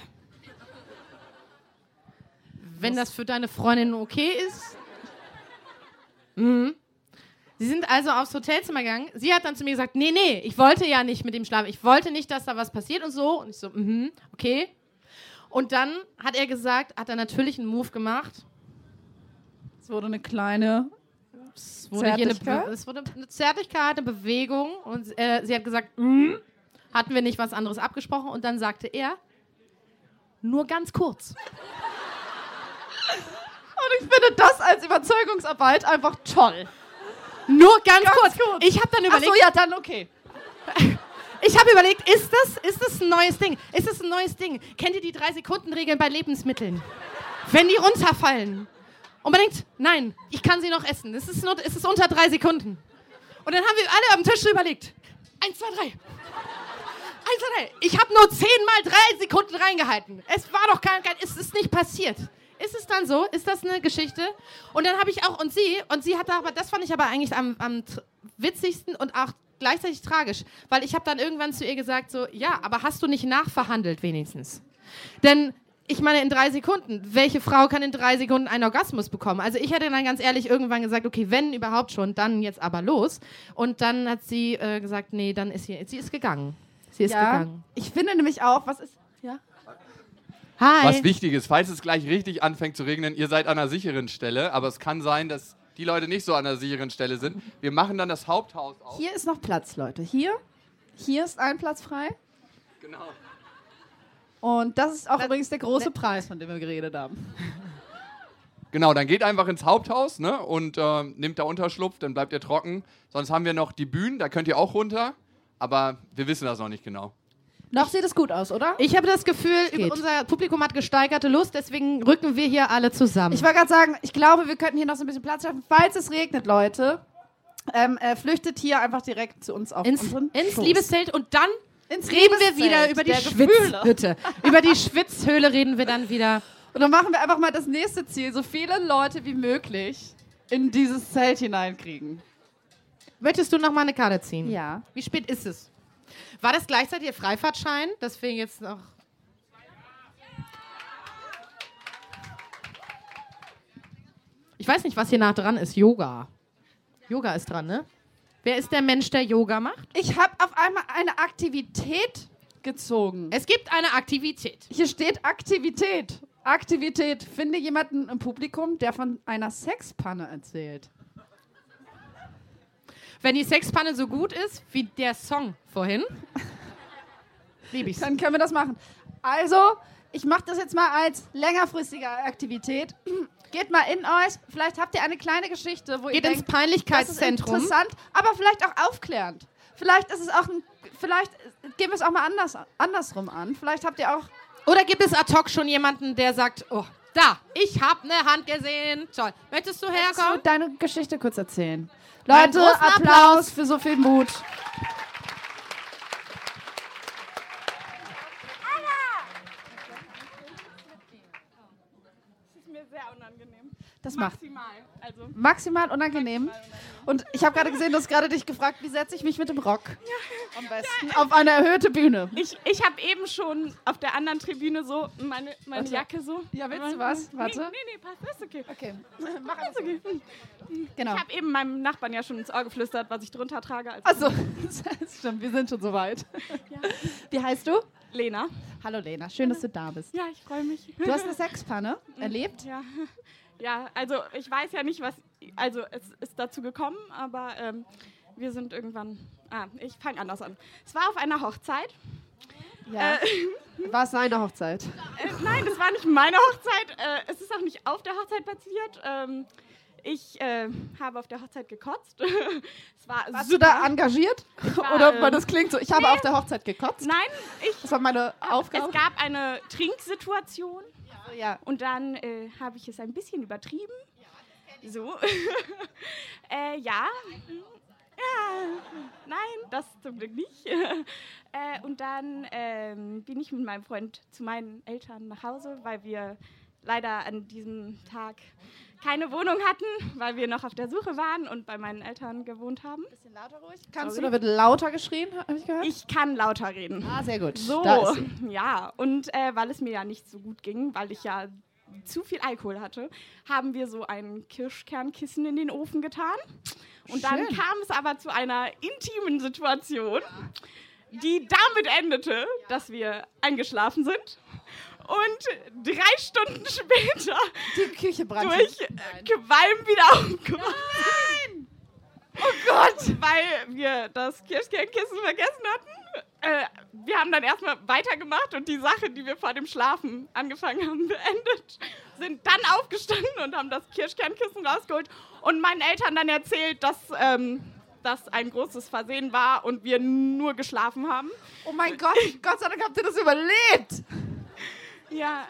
Wenn das für deine Freundin okay ist. Mhm. Sie sind also aufs Hotelzimmer gegangen. Sie hat dann zu mir gesagt, nee, ich wollte ja nicht mit ihm schlafen. Ich wollte nicht, dass da was passiert und so. Und ich so, okay. Und dann hat er gesagt, hat er natürlich einen Move gemacht. Es wurde eine kleine Es wurde eine Zärtlichkeit, eine Bewegung. Und sie hat gesagt, hatten wir nicht was anderes abgesprochen? Und dann sagte er, nur ganz kurz. Und ich finde das als Überzeugungsarbeit einfach toll. Nur ganz kurz. Ich habe dann überlegt. Ach so, ja, dann okay. Ich habe überlegt, ist das ein neues Ding? Ist das ein neues Ding? Kennt ihr die 3-Sekunden-Regeln bei Lebensmitteln? Wenn die runterfallen. Und man denkt, nein, ich kann sie noch essen. Es ist unter 3 Sekunden. Und dann haben wir alle am Tisch überlegt. 1, 2, 3. 1, 2, 3. Ich habe nur 10 mal 3 Sekunden reingehalten. Es war doch es ist nicht passiert. Ist es dann so? Ist das eine Geschichte? Und dann habe ich auch, und sie hat aber, das fand ich aber eigentlich am witzigsten und auch gleichzeitig tragisch, weil ich habe dann irgendwann zu ihr gesagt, so, ja, aber hast du nicht nachverhandelt wenigstens? Denn, ich meine, in 3 Sekunden, welche Frau kann in 3 Sekunden einen Orgasmus bekommen? Also ich hätte dann ganz ehrlich irgendwann gesagt, okay, wenn überhaupt schon, dann jetzt aber los. Und dann hat sie gesagt, nee, dann ist sie ist gegangen. Sie ist gegangen. Ich finde nämlich auch, was ist... Ja? Hi. Was wichtig ist, falls es gleich richtig anfängt zu regnen, ihr seid an einer sicheren Stelle, aber es kann sein, dass die Leute nicht so an einer sicheren Stelle sind. Wir machen dann das Haupthaus auf. Hier ist noch Platz, Leute. Hier ist ein Platz frei. Genau. Und das ist auch übrigens der große Preis, von dem wir geredet haben. Genau, dann geht einfach ins Haupthaus, ne, und nehmt da Unterschlupf, dann bleibt ihr trocken. Sonst haben wir noch die Bühnen, da könnt ihr auch runter, aber wir wissen das noch nicht genau. Noch sieht es gut aus, oder? Ich habe das Gefühl, unser Publikum hat gesteigerte Lust, deswegen rücken wir hier alle zusammen. Ich wollte gerade sagen, ich glaube, wir könnten hier noch so ein bisschen Platz schaffen. Falls es regnet, Leute, flüchtet hier einfach direkt zu uns auf ins Schoß. Liebeszelt und dann Ins reden wir Liebeszelt wieder über die der Gefühle. Schwitzhütte. Über die Schwitzhöhle reden wir dann wieder. Und dann machen wir einfach mal das nächste Ziel, so viele Leute wie möglich in dieses Zelt hineinkriegen. Möchtest du noch mal eine Karte ziehen? Ja. Wie spät ist es? War das gleichzeitig Ihr Freifahrtschein? Das wir jetzt noch... Ich weiß nicht, was hier nah dran ist. Yoga. Yoga ist dran, ne? Wer ist der Mensch, der Yoga macht? Ich habe auf einmal eine Aktivität gezogen. Es gibt eine Aktivität. Hier steht Aktivität. Aktivität. Finde jemanden im Publikum, der von einer Sexpanne erzählt. Wenn die Sexpanne so gut ist, wie der Song vorhin, liebe ich's. Dann können wir das machen. Also, ich mache das jetzt mal als längerfristige Aktivität. Geht mal in euch. Vielleicht habt ihr eine kleine Geschichte, wo ihr Geht denkt, ins Peinlichkeitszentrum. Das ist interessant, aber vielleicht auch aufklärend. Vielleicht ist es auch vielleicht gehen wir es auch mal andersrum an. Vielleicht habt ihr auch... Oder gibt es ad hoc schon jemanden, der sagt, oh, da, ich habe eine Hand gesehen. Toll. Möchtest du Kannst herkommen? du deine Geschichte kurz erzählen? Einen Leute, großen Applaus für so viel Mut. Das macht maximal unangenehm. Und ich habe gerade gesehen, du hast gerade dich gefragt, wie setze ich mich mit dem Rock am besten auf eine erhöhte Bühne. Ich habe eben schon auf der anderen Tribüne so meine Jacke so. Ja, willst du was? Warte. Nee, passt, ist okay. Okay, mach alles Okay. Genau. Ich habe eben meinem Nachbarn ja schon ins Ohr geflüstert, was ich drunter trage. Achso, stimmt, wir sind schon soweit. Ja. Wie heißt du? Lena. Hallo Lena, schön, dass du da bist. Ja, ich freue mich. Du hast eine Sexpanne erlebt? Ja. Ja, also ich weiß ja nicht, also es ist dazu gekommen, aber wir sind irgendwann, ich fange anders an. Es war auf einer Hochzeit. Ja. War es eine Hochzeit? Nein, das war nicht meine Hochzeit. Es ist auch nicht auf der Hochzeit passiert. Ich habe auf der Hochzeit gekotzt. Warst du da engagiert? Oder weil das klingt so, ich habe auf der Hochzeit gekotzt? Nein, das war meine Aufgabe. Es gab eine Trinksituation. Ja. Und dann habe ich es ein bisschen übertrieben. So. Ja. Nein, das zum Glück nicht. Und dann bin ich mit meinem Freund zu meinen Eltern nach Hause, weil wir leider an diesem Tag keine Wohnung hatten, weil wir noch auf der Suche waren und bei meinen Eltern gewohnt haben. Bisschen lauter ruhig. Kannst du, da wird lauter geschrien, habe ich gehört? Ich kann lauter reden. Ah, sehr gut. So, Da ist sie. ja. Und weil es mir ja nicht so gut ging, weil ich ja zu viel Alkohol hatte, haben wir so ein Kirschkernkissen in den Ofen getan. Und dann kam es aber zu einer intimen Situation, die damit endete, dass wir eingeschlafen sind. Und 3 Stunden später Die Küche brannte. durch Qualm wieder aufgewacht. Nein! Oh Gott! Weil wir das Kirschkernkissen vergessen hatten. Wir haben dann erstmal weitergemacht und die Sache, die wir vor dem Schlafen angefangen haben, beendet. Sind dann aufgestanden und haben das Kirschkernkissen rausgeholt und meinen Eltern dann erzählt, dass das ein großes Versehen war und wir nur geschlafen haben. Oh mein Gott, Gott sei Dank habt ihr das überlebt. Ja.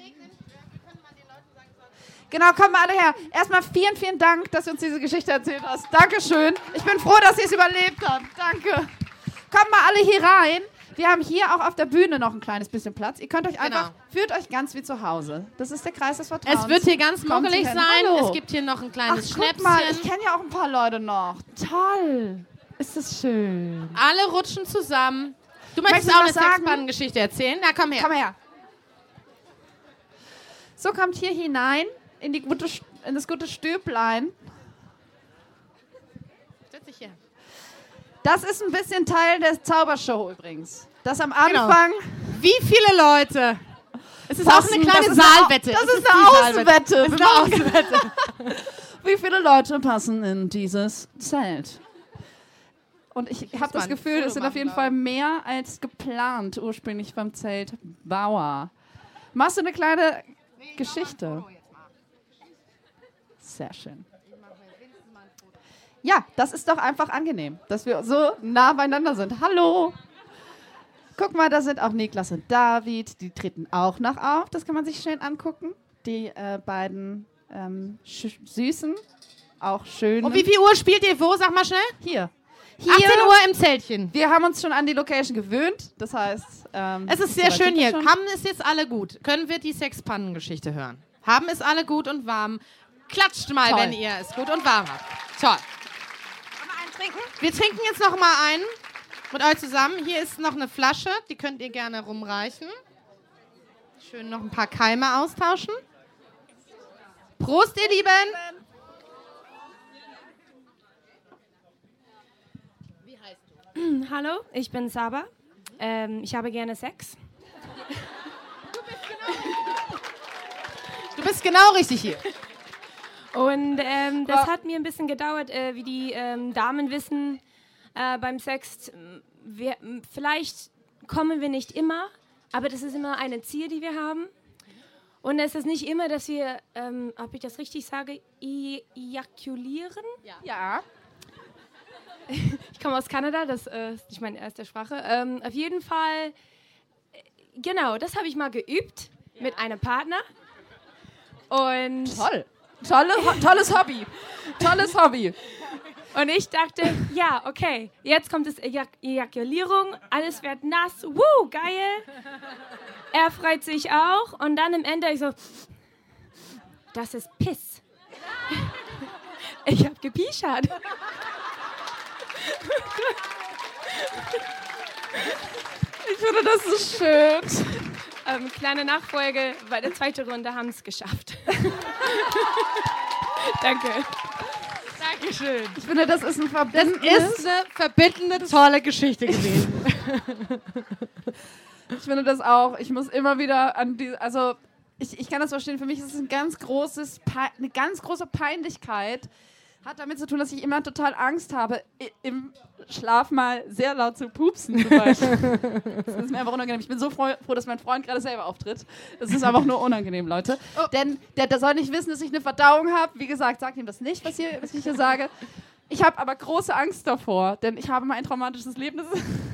Genau, kommen wir alle her. Erstmal vielen, vielen Dank, dass du uns diese Geschichte erzählt hast. Dankeschön. Ich bin froh, dass ihr es überlebt habt. Danke. Kommt mal alle hier rein. Wir haben hier auch auf der Bühne noch ein kleines bisschen Platz. Ihr könnt euch einfach, fühlt euch ganz wie zu Hause. Das ist der Kreis des Vertrauens. Es wird hier ganz Kommt muggelig hin. sein. Hallo. Es gibt hier noch ein kleines Guck Schnäpschen. mal, ich kenne ja auch ein paar Leute noch. Toll. Ist das schön. Alle rutschen zusammen. Du Möchtest möchtest du auch eine was sagen? Sexpannengeschichte erzählen? Na, komm her. Komm her. So, kommt hier hinein in das gute Stüblein. Setz dich hier. Das ist ein bisschen Teil der Zaubershow übrigens. Das am Anfang... Wie viele Leute? Es ist auch passen, eine kleine das ist eine Saalwette. Das Es ist die eine Saalwette. Auswette. Es ist eine Auswette. Wie viele Leute passen in dieses Zelt? Und ich habe das Gefühl, es sind auf jeden Fall mehr als geplant ursprünglich beim Zeltbauer. Machst du eine kleine Geschichte? Sehr schön. Ja, das ist doch einfach angenehm, dass wir so nah beieinander sind. Hallo! Guck mal, da sind auch Niklas und David. Die treten auch noch auf. Das kann man sich schön angucken. Die beiden Süßen, auch schön. Und wie viel Uhr spielt ihr wo? Sag mal schnell. Hier. 18 Uhr im Zeltchen. Wir haben uns schon an die Location gewöhnt. Das heißt... Es ist sehr schön hier. Haben es jetzt alle gut? Können wir die Sexpannengeschichte hören? Haben es alle gut und warm? Klatscht mal, Toll. wenn ihr es gut und warm habt. Toll. Wir trinken jetzt noch mal einen mit euch zusammen. Hier ist noch eine Flasche, die könnt ihr gerne rumreichen. Schön noch ein paar Keime austauschen. Prost, ihr Lieben! Wie heißt du? Hallo, ich bin Saba. Ich habe gerne Sex. Du bist genau richtig hier. Und das hat mir ein bisschen gedauert, wie die Damen wissen, beim Sex, vielleicht kommen wir nicht immer, aber das ist immer eine Ziel, die wir haben. Und es ist nicht immer, dass wir, ob ich das richtig sage, ejakulieren. Ja. Ich komme aus Kanada, das ist nicht meine erste Sprache. Auf jeden Fall, genau, das habe ich mal geübt mit einem Partner. Und Toll. Tolles Hobby. Tolles Hobby. Und ich dachte, ja, okay, jetzt kommt das Ejakulierung, alles wird nass, woo, geil. Er freut sich auch und dann am Ende ich so, das ist Piss. Ich habe gepischert. Ich finde, das ist schön. Kleine Nachfolge, bei der zweiten Runde haben es geschafft. Danke. Dankeschön. Ich finde, das ist ein Das verbindendes... ist eine verbindende, tolle Geschichte gewesen. Ich finde das auch. Ich muss immer wieder an die... Also, ich kann das verstehen. Für mich ist es eine ganz große Peinlichkeit. Hat damit zu tun, dass ich immer total Angst habe, im Schlaf mal sehr laut zu pupsen zum Beispiel. Das ist mir einfach unangenehm. Ich bin so froh, dass mein Freund gerade selber auftritt. Das ist einfach nur unangenehm, Leute. Denn der soll nicht wissen, dass ich eine Verdauung habe. Wie gesagt, sagt ihm das nicht, was ich hier sage. Ich habe aber große Angst davor, denn ich habe mal ein traumatisches Erlebnis.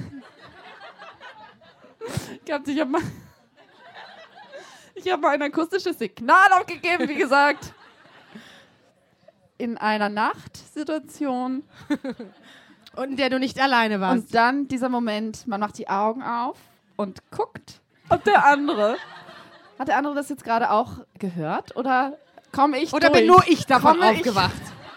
Ich habe mal ein akustisches Signal abgegeben, wie gesagt. In einer Nachtsituation. Und in der du nicht alleine warst. Und dann dieser Moment, man macht die Augen auf und guckt, ob der andere Hat der andere das jetzt gerade auch gehört? Oder komme ich Oder durch? bin nur ich davon Komme aufgewacht?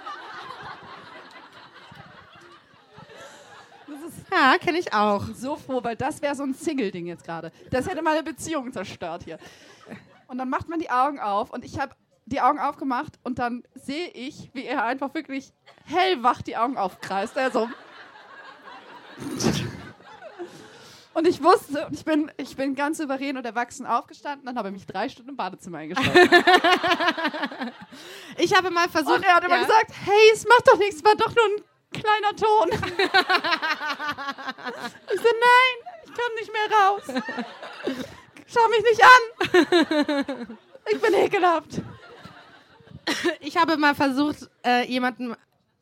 Ja, kenne ich auch. So froh, weil das wäre so ein Single-Ding jetzt gerade. Das hätte meine Beziehung zerstört hier. Und dann macht man die Augen auf und ich habe die Augen aufgemacht und dann sehe ich, wie er einfach wirklich hellwach die Augen aufkreist. Also und ich wusste, ich bin ganz souverän und erwachsen aufgestanden, dann habe ich mich 3 Stunden im Badezimmer eingeschlossen. Ich habe mal versucht... Und er hat immer gesagt, hey, es macht doch nichts, war doch nur ein kleiner Ton. Ich so, nein, ich kann nicht mehr raus. Schau mich nicht an. Ich bin ekelhaft. Ich habe mal versucht, jemandem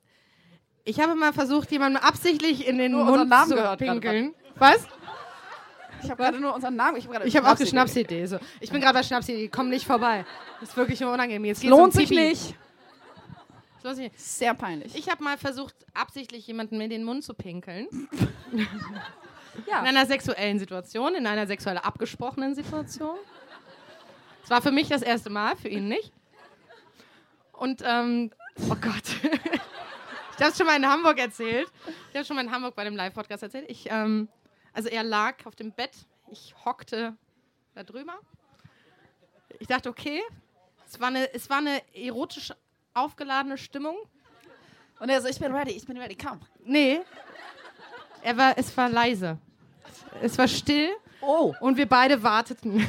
absichtlich in den Nur unseren Mund Namen zu gehört pinkeln. Was? Ich habe gerade nur unseren Namen. Ich habe auch eine Schnapsidee. So. Ich bin gerade bei Schnapsidee. Komm nicht vorbei. Das ist wirklich unangenehm. Jetzt geht's Lohnt um sich Pipi. nicht. Lohnt sich nicht. Sehr peinlich. Ich habe mal versucht, absichtlich jemanden in den Mund zu pinkeln. Ja. In einer sexuellen Situation, in einer sexuell abgesprochenen Situation. Es war für mich das erste Mal, für ihn nicht. Und, oh Gott. Ich habe es schon mal in Hamburg erzählt. Ich habe schon mal in Hamburg bei dem Live-Podcast erzählt. Also er lag auf dem Bett, ich hockte da drüber. Ich dachte, okay, es war eine erotisch aufgeladene Stimmung. Und er so, ich bin ready, komm. Nee, es war leise. Es war still und wir beide warteten.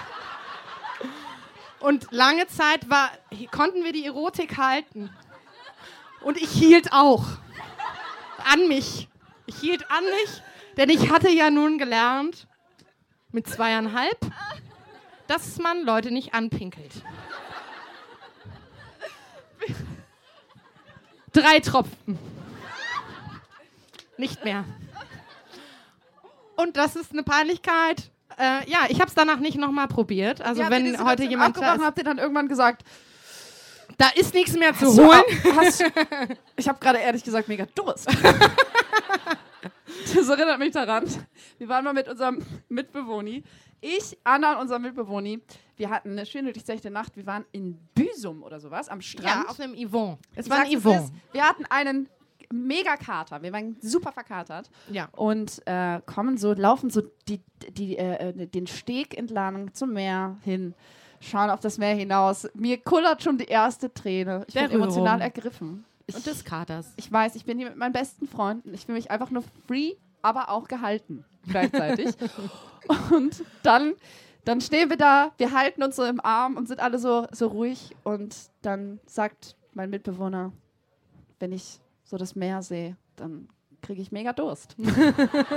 Und lange Zeit konnten wir die Erotik halten. Und ich hielt auch an mich. Ich hielt an mich, denn ich hatte ja nun gelernt, mit 2,5, dass man Leute nicht anpinkelt. 3 Tropfen. Nicht mehr. Und das ist eine Peinlichkeit. Ja, ich habe es danach nicht nochmal probiert. Also wenn heute jemand da ist, habt ihr dann irgendwann gesagt, da ist nichts mehr zu holen. Ich habe gerade ehrlich gesagt mega Durst. Das erinnert mich daran. Wir waren mal mit unserem Mitbewohner. Ich, Anna und unser Mitbewohner, wir hatten eine schöne, durchzechte Nacht. Wir waren in Büsum oder sowas am Strand. Ja, auf dem Yvonne. Es war ein Yvonne. Wir hatten einen mega Kater. Wir waren super verkatert. Ja. Und laufen so den Steg entlang zum Meer hin, schauen auf das Meer hinaus. Mir kullert schon die erste Träne. Ich bin emotional ergriffen. Und des Katers. Ich weiß, ich bin hier mit meinen besten Freunden. Ich fühle mich einfach nur free, aber auch gehalten gleichzeitig. Und dann stehen wir da, wir halten uns so im Arm und sind alle so ruhig. Und dann sagt mein Mitbewohner, wenn ich so das Meer sehe, dann kriege ich mega Durst. Ich habe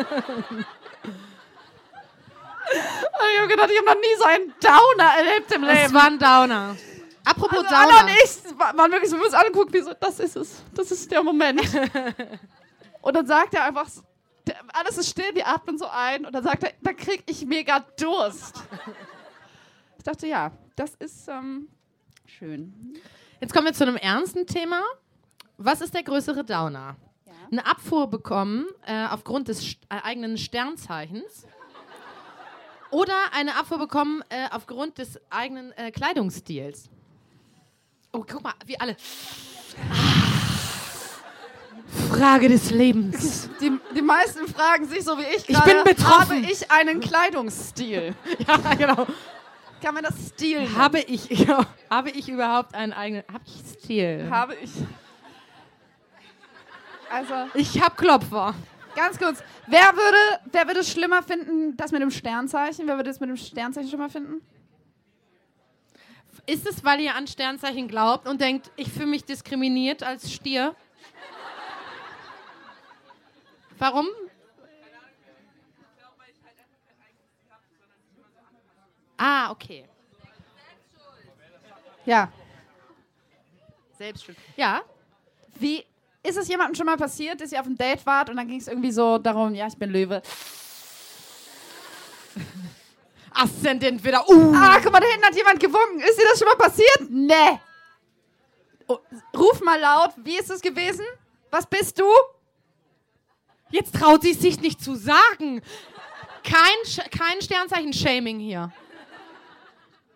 gedacht, ich habe noch nie so einen Downer erlebt im Leben. Es war ein Downer. Apropos Downer. Anna und ich waren wirklich so, wir uns angeguckt, wie so, das ist es. Das ist der Moment. Und dann sagt er einfach, alles ist still, wir atmen so ein. Und dann sagt er, da krieg ich mega Durst. Ich dachte, ja, das ist schön. Jetzt kommen wir zu einem ernsten Thema. Was ist der größere Downer? Ja. Eine Abfuhr bekommen aufgrund des eigenen Sternzeichens oder eine Abfuhr bekommen aufgrund des eigenen Kleidungsstils? Oh, guck mal, wir alle. Frage des Lebens. Die meisten fragen sich so wie ich gerade, ich bin betroffen. Habe ich einen Kleidungsstil? Ja, genau. Kann man das Stil nennen? Habe ich überhaupt einen eigenen... Habe ich Stil? Habe ich. Also... Ich habe Klopfer. Ganz kurz. Wer würde es schlimmer finden, das mit dem Sternzeichen? Wer würde es mit dem Sternzeichen schlimmer finden? Ist es, weil ihr an Sternzeichen glaubt und denkt, ich fühle mich diskriminiert als Stier? Warum? Ah, okay. Ja. Selbstschuld. Ja. Wie ist es jemandem schon mal passiert, dass ihr auf einem Date wart und dann ging es irgendwie so darum, ja, ich bin Löwe. Aszendent wieder. Ah, guck mal, da hinten hat jemand gewunken. Ist dir das schon mal passiert? Nee. Oh, ruf mal laut. Wie ist es gewesen? Was bist du? Jetzt traut sie es sich nicht zu sagen. Kein Sternzeichen-Shaming hier.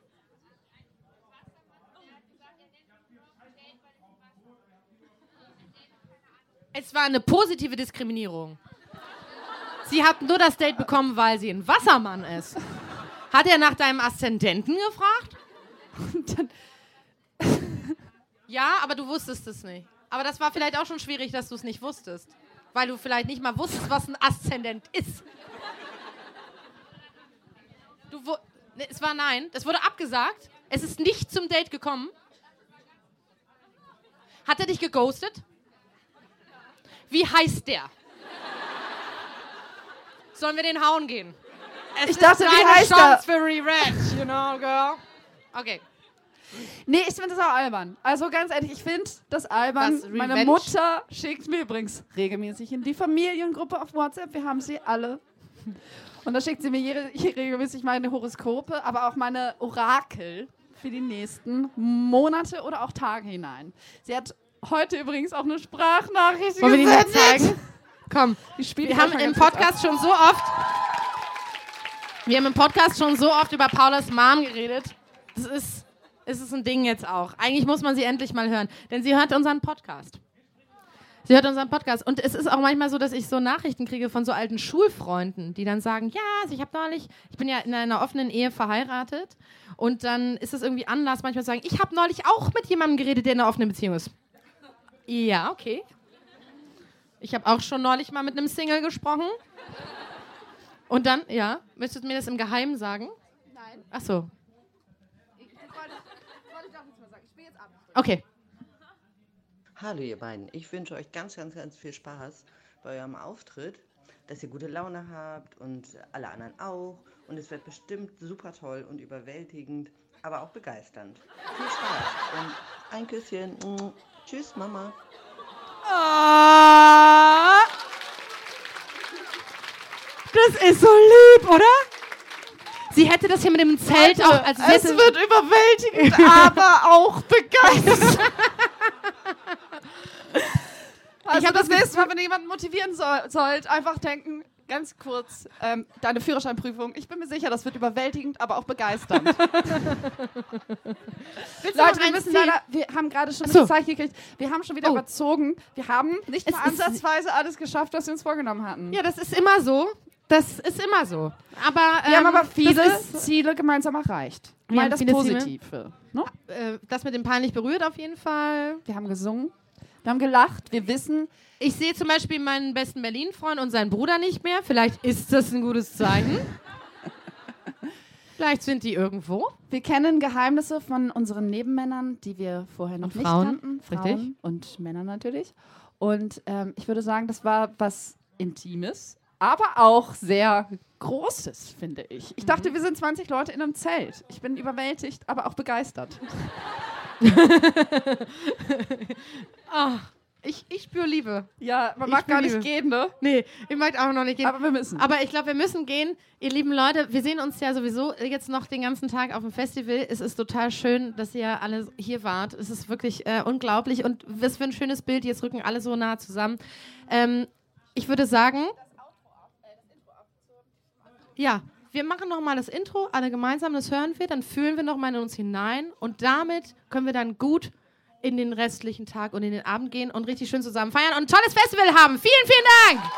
Es war eine positive Diskriminierung. Sie hat nur das Date bekommen, weil sie ein Wassermann ist. Hat er nach deinem Aszendenten gefragt? Ja, aber du wusstest es nicht. Aber das war vielleicht auch schon schwierig, dass du es nicht wusstest. Weil du vielleicht nicht mal wusstest, was ein Aszendent ist. Es war nein. Das wurde abgesagt. Es ist nicht zum Date gekommen. Hat er dich geghostet? Wie heißt der? Sollen wir den hauen gehen? Ich dachte, wie heißt Chance für Revenge, you know, girl. Okay. Nee, ich finde das auch albern. Also ganz ehrlich, ich finde das albern. Was, Meine Revenge? Mutter schickt mir übrigens regelmäßig in die Familiengruppe auf WhatsApp. Wir haben sie alle. Und da schickt sie mir regelmäßig meine Horoskope, aber auch meine Orakel für die nächsten Monate oder auch Tage hinein. Sie hat heute übrigens auch eine Sprachnachricht Wollen wir die mal gesendet. zeigen? Komm, wir haben im Podcast schon so oft über Paulas Mom geredet. Es ist ein Ding jetzt auch. Eigentlich muss man sie endlich mal hören, denn sie hört unseren Podcast. Und es ist auch manchmal so, dass ich so Nachrichten kriege von so alten Schulfreunden, die dann sagen, ja, also ich bin ja in einer offenen Ehe verheiratet und dann ist es irgendwie Anlass, manchmal zu sagen, ich habe neulich auch mit jemandem geredet, der in einer offenen Beziehung ist. Ja, okay. Ich habe auch schon neulich mal mit einem Single gesprochen. Und dann, ja, möchtest du mir das im Geheimen sagen? Nein. Ach so. Das wollte ich auch nicht mehr sagen. Ich spiele jetzt ab. Okay. Hallo ihr beiden, ich wünsche euch ganz, ganz, ganz viel Spaß bei eurem Auftritt, dass ihr gute Laune habt und alle anderen auch und es wird bestimmt super toll und überwältigend, aber auch begeisternd. Viel Spaß und ein Küsschen. Tschüss Mama. Das ist so lieb, oder? Sie hätte das hier mit dem Zelt auch... Also es wird überwältigend, aber auch begeistert. Also das nächste Mal, wenn ihr jemanden motivieren sollt, einfach denken, ganz kurz, deine Führerscheinprüfung, ich bin mir sicher, das wird überwältigend, aber auch begeisternd. Leute, wir müssen leider, wir haben gerade schon ein Zeichen gekriegt, wir haben schon wieder überzogen, wir haben nicht mal ansatzweise alles geschafft, was wir uns vorgenommen hatten. Ja, das ist immer so. Aber wir haben aber viele Ziele gemeinsam erreicht. Wir haben das viele Positive. Ne? Das mit dem peinlich berührt auf jeden Fall. Wir haben gesungen, wir haben gelacht, wir wissen... Ich sehe zum Beispiel meinen besten Berlin-Freund und seinen Bruder nicht mehr. Vielleicht ist das ein gutes Zeichen. Vielleicht sind die irgendwo. Wir kennen Geheimnisse von unseren Nebenmännern, die wir vorher noch nicht kannten. Frauen richtig. Und Männer natürlich. Und ich würde sagen, das war was Intimes, aber auch sehr Großes, finde ich. Ich dachte, wir sind 20 Leute in einem Zelt. Ich bin überwältigt, aber auch begeistert. Ich spüre Liebe. Ja, man mag gar nicht gehen, ne? Nee, ich mag auch noch nicht gehen. Aber wir müssen. Aber ich glaube, wir müssen gehen. Ihr lieben Leute, wir sehen uns ja sowieso jetzt noch den ganzen Tag auf dem Festival. Es ist total schön, dass ihr alle hier wart. Es ist wirklich unglaublich. Und was für ein schönes Bild. Jetzt rücken alle so nah zusammen. Ich würde sagen... Ja, wir machen nochmal das Intro, alle gemeinsam, das hören wir, dann fühlen wir nochmal in uns hinein und damit können wir dann gut in den restlichen Tag und in den Abend gehen und richtig schön zusammen feiern und ein tolles Festival haben. Vielen, vielen Dank!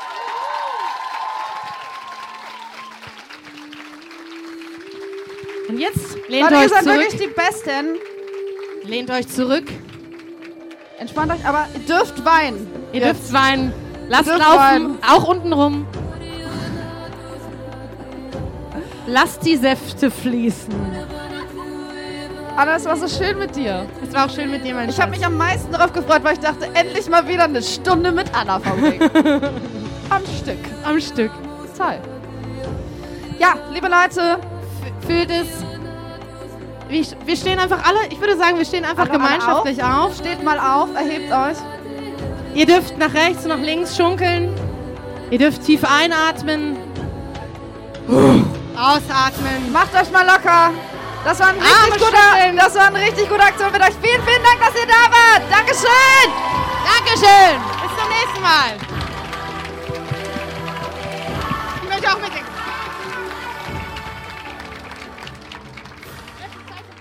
Und jetzt lehnt Leute, euch ihr seid zurück. wirklich die Besten. Lehnt euch zurück. Entspannt euch, aber ihr dürft weinen. Ihr dürft weinen. Lasst Dürft laufen, weinen. auch unten rum. Lasst die Säfte fließen. Anna, es war so schön mit dir. Es war auch schön mit dir, mein Ich habe mich am meisten darauf gefreut, weil ich dachte, endlich mal wieder eine Stunde mit Anna verbringen. Am Stück. Toll. Ja, liebe Leute, Fühlt es. Wir stehen einfach alle, ich würde sagen, wir stehen einfach Alle gemeinschaftlich auf. steht mal auf, erhebt euch. Ihr dürft nach rechts und nach links schunkeln. Ihr dürft tief einatmen. Ausatmen. Macht euch mal locker. Das war eine richtig gute Aktion mit euch. Vielen, vielen Dank, dass ihr da wart. Dankeschön. Dankeschön. Bis zum nächsten Mal. Ich möchte auch mitsingen.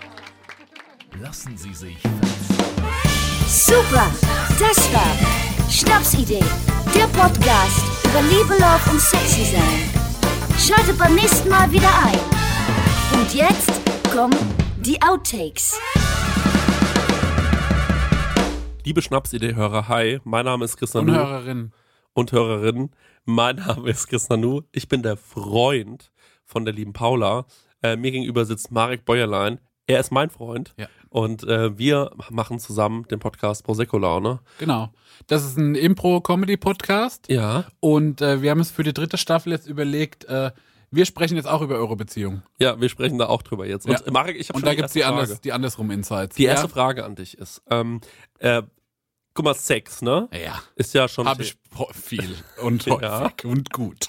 Lassen Sie sich Super, das war Schnapsidee, der Podcast über Liebe, Love und Sexy sein. Schaltet beim nächsten Mal wieder ein. Und jetzt kommen die Outtakes. Liebe Schnapsidee-Hörer, hi, mein Name ist Chris Nanu. Und Hörerinnen. Mein Name ist Chris Nanu. Ich bin der Freund von der lieben Paula. Mir gegenüber sitzt Marek Bäuerlein. Er ist mein Freund. Ja. Und wir machen zusammen den Podcast Prosecco Laune. Genau. Das ist ein Impro-Comedy-Podcast. Ja. Und wir haben uns für die 3. Staffel jetzt überlegt, wir sprechen jetzt auch über eure Beziehung. Ja, wir sprechen da auch drüber jetzt. Und Marek, ich habe schon da gibt es die andersrum Insights. Die erste Frage an dich ist, guck mal, Sex, ne? Ja. Ist ja schon... Habe ich viel und häufig und gut.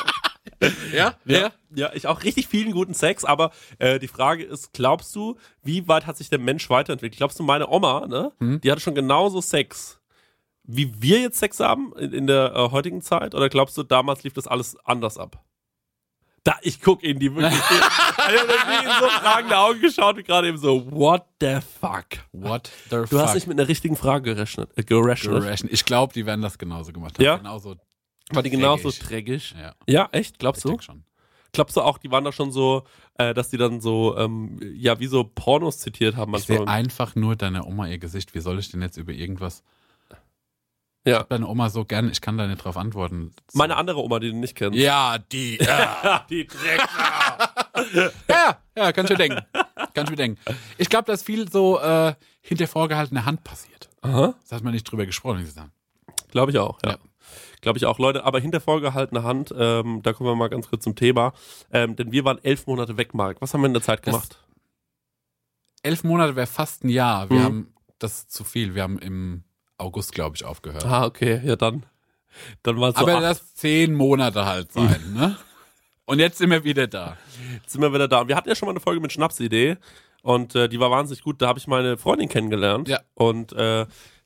Ja, ich auch richtig vielen guten Sex, aber die Frage ist, glaubst du, wie weit hat sich der Mensch weiterentwickelt? Glaubst du, meine Oma, ne, die hatte schon genauso Sex, wie wir jetzt Sex haben in der heutigen Zeit? Oder glaubst du, damals lief das alles anders ab? Ich guck in die wirklich. Ich habe in so fragende Augen geschaut und gerade eben so, what the fuck? What the fuck? Du hast nicht mit einer richtigen Frage gerechnet. Ich glaube, die werden das genauso gemacht haben. Ja? Genauso. War die genauso trägisch? Ja. Ja, echt? Glaubst du? Ich denke schon. Glaubst du auch, die waren da schon so, dass die dann so, wie so Pornos zitiert haben manchmal? Ich sehe einfach nur deine Oma ihr Gesicht. Wie soll ich denn jetzt über irgendwas... Ja. Ich hab deine Oma so gern, ich kann da nicht drauf antworten. Meine andere Oma, die du nicht kennst. Ja, die. Ja. Die Dreckner. ja, kannst du denken. Ich glaube, dass viel so hinter vorgehaltener Hand passiert. Aha. Das hat man nicht drüber gesprochen. Glaube ich auch, ja. Glaube ich auch, Leute. Aber hinter vorgehaltener Hand, da kommen wir mal ganz kurz zum Thema. Denn wir waren 11 Monate weg, Marek. Was haben wir in der Zeit gemacht? 11 Monate wäre fast ein Jahr. Wir haben, das ist zu viel, wir haben im August, glaube ich, aufgehört. Ah, okay, ja dann war es so. Aber lass 10 Monate halt sein, ne? Und jetzt sind wir wieder da. Und wir hatten ja schon mal eine Folge mit Schnapsidee und die war wahnsinnig gut. Da habe ich meine Freundin kennengelernt. Ja. Und wir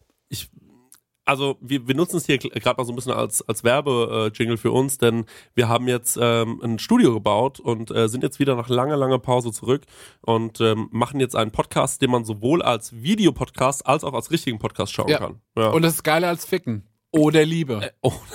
nutzen es hier gerade mal so ein bisschen als Werbe-Jingle für uns, denn wir haben jetzt ein Studio gebaut und sind jetzt wieder nach langer Pause zurück und machen jetzt einen Podcast, den man sowohl als Videopodcast als auch als richtigen Podcast schauen kann. Ja. Und das ist geiler als Ficken. Oder Liebe.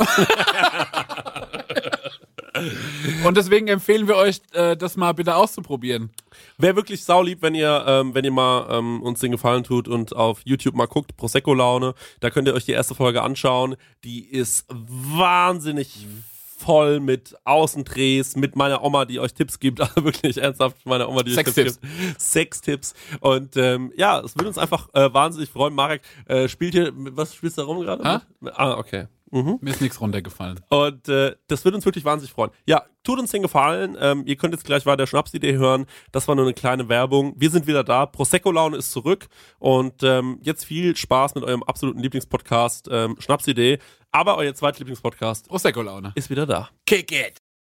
Und deswegen empfehlen wir euch, das mal bitte auszuprobieren. Wäre wirklich saulieb, wenn ihr mal uns den Gefallen tut und auf YouTube mal guckt, Prosecco Laune. Da könnt ihr euch die erste Folge anschauen. Die ist wahnsinnig voll mit Außendrehs, mit meiner Oma, die euch Tipps gibt. Also wirklich ernsthaft, meine Oma, die euch Tipps gibt. Sextipps. Und es würde uns einfach wahnsinnig freuen. Marek, was spielst du da rum gerade? Okay. Mir ist nichts runtergefallen. Und das würde uns wirklich wahnsinnig freuen. Ja, tut uns den Gefallen. Ihr könnt jetzt gleich weiter Schnapsidee hören. Das war nur eine kleine Werbung. Wir sind wieder da. Prosecco Laune ist zurück. Und jetzt viel Spaß mit eurem absoluten Lieblingspodcast Schnapsidee. Aber euer zweitlieblingspodcast Prosecco Laune ist wieder da. Kick it!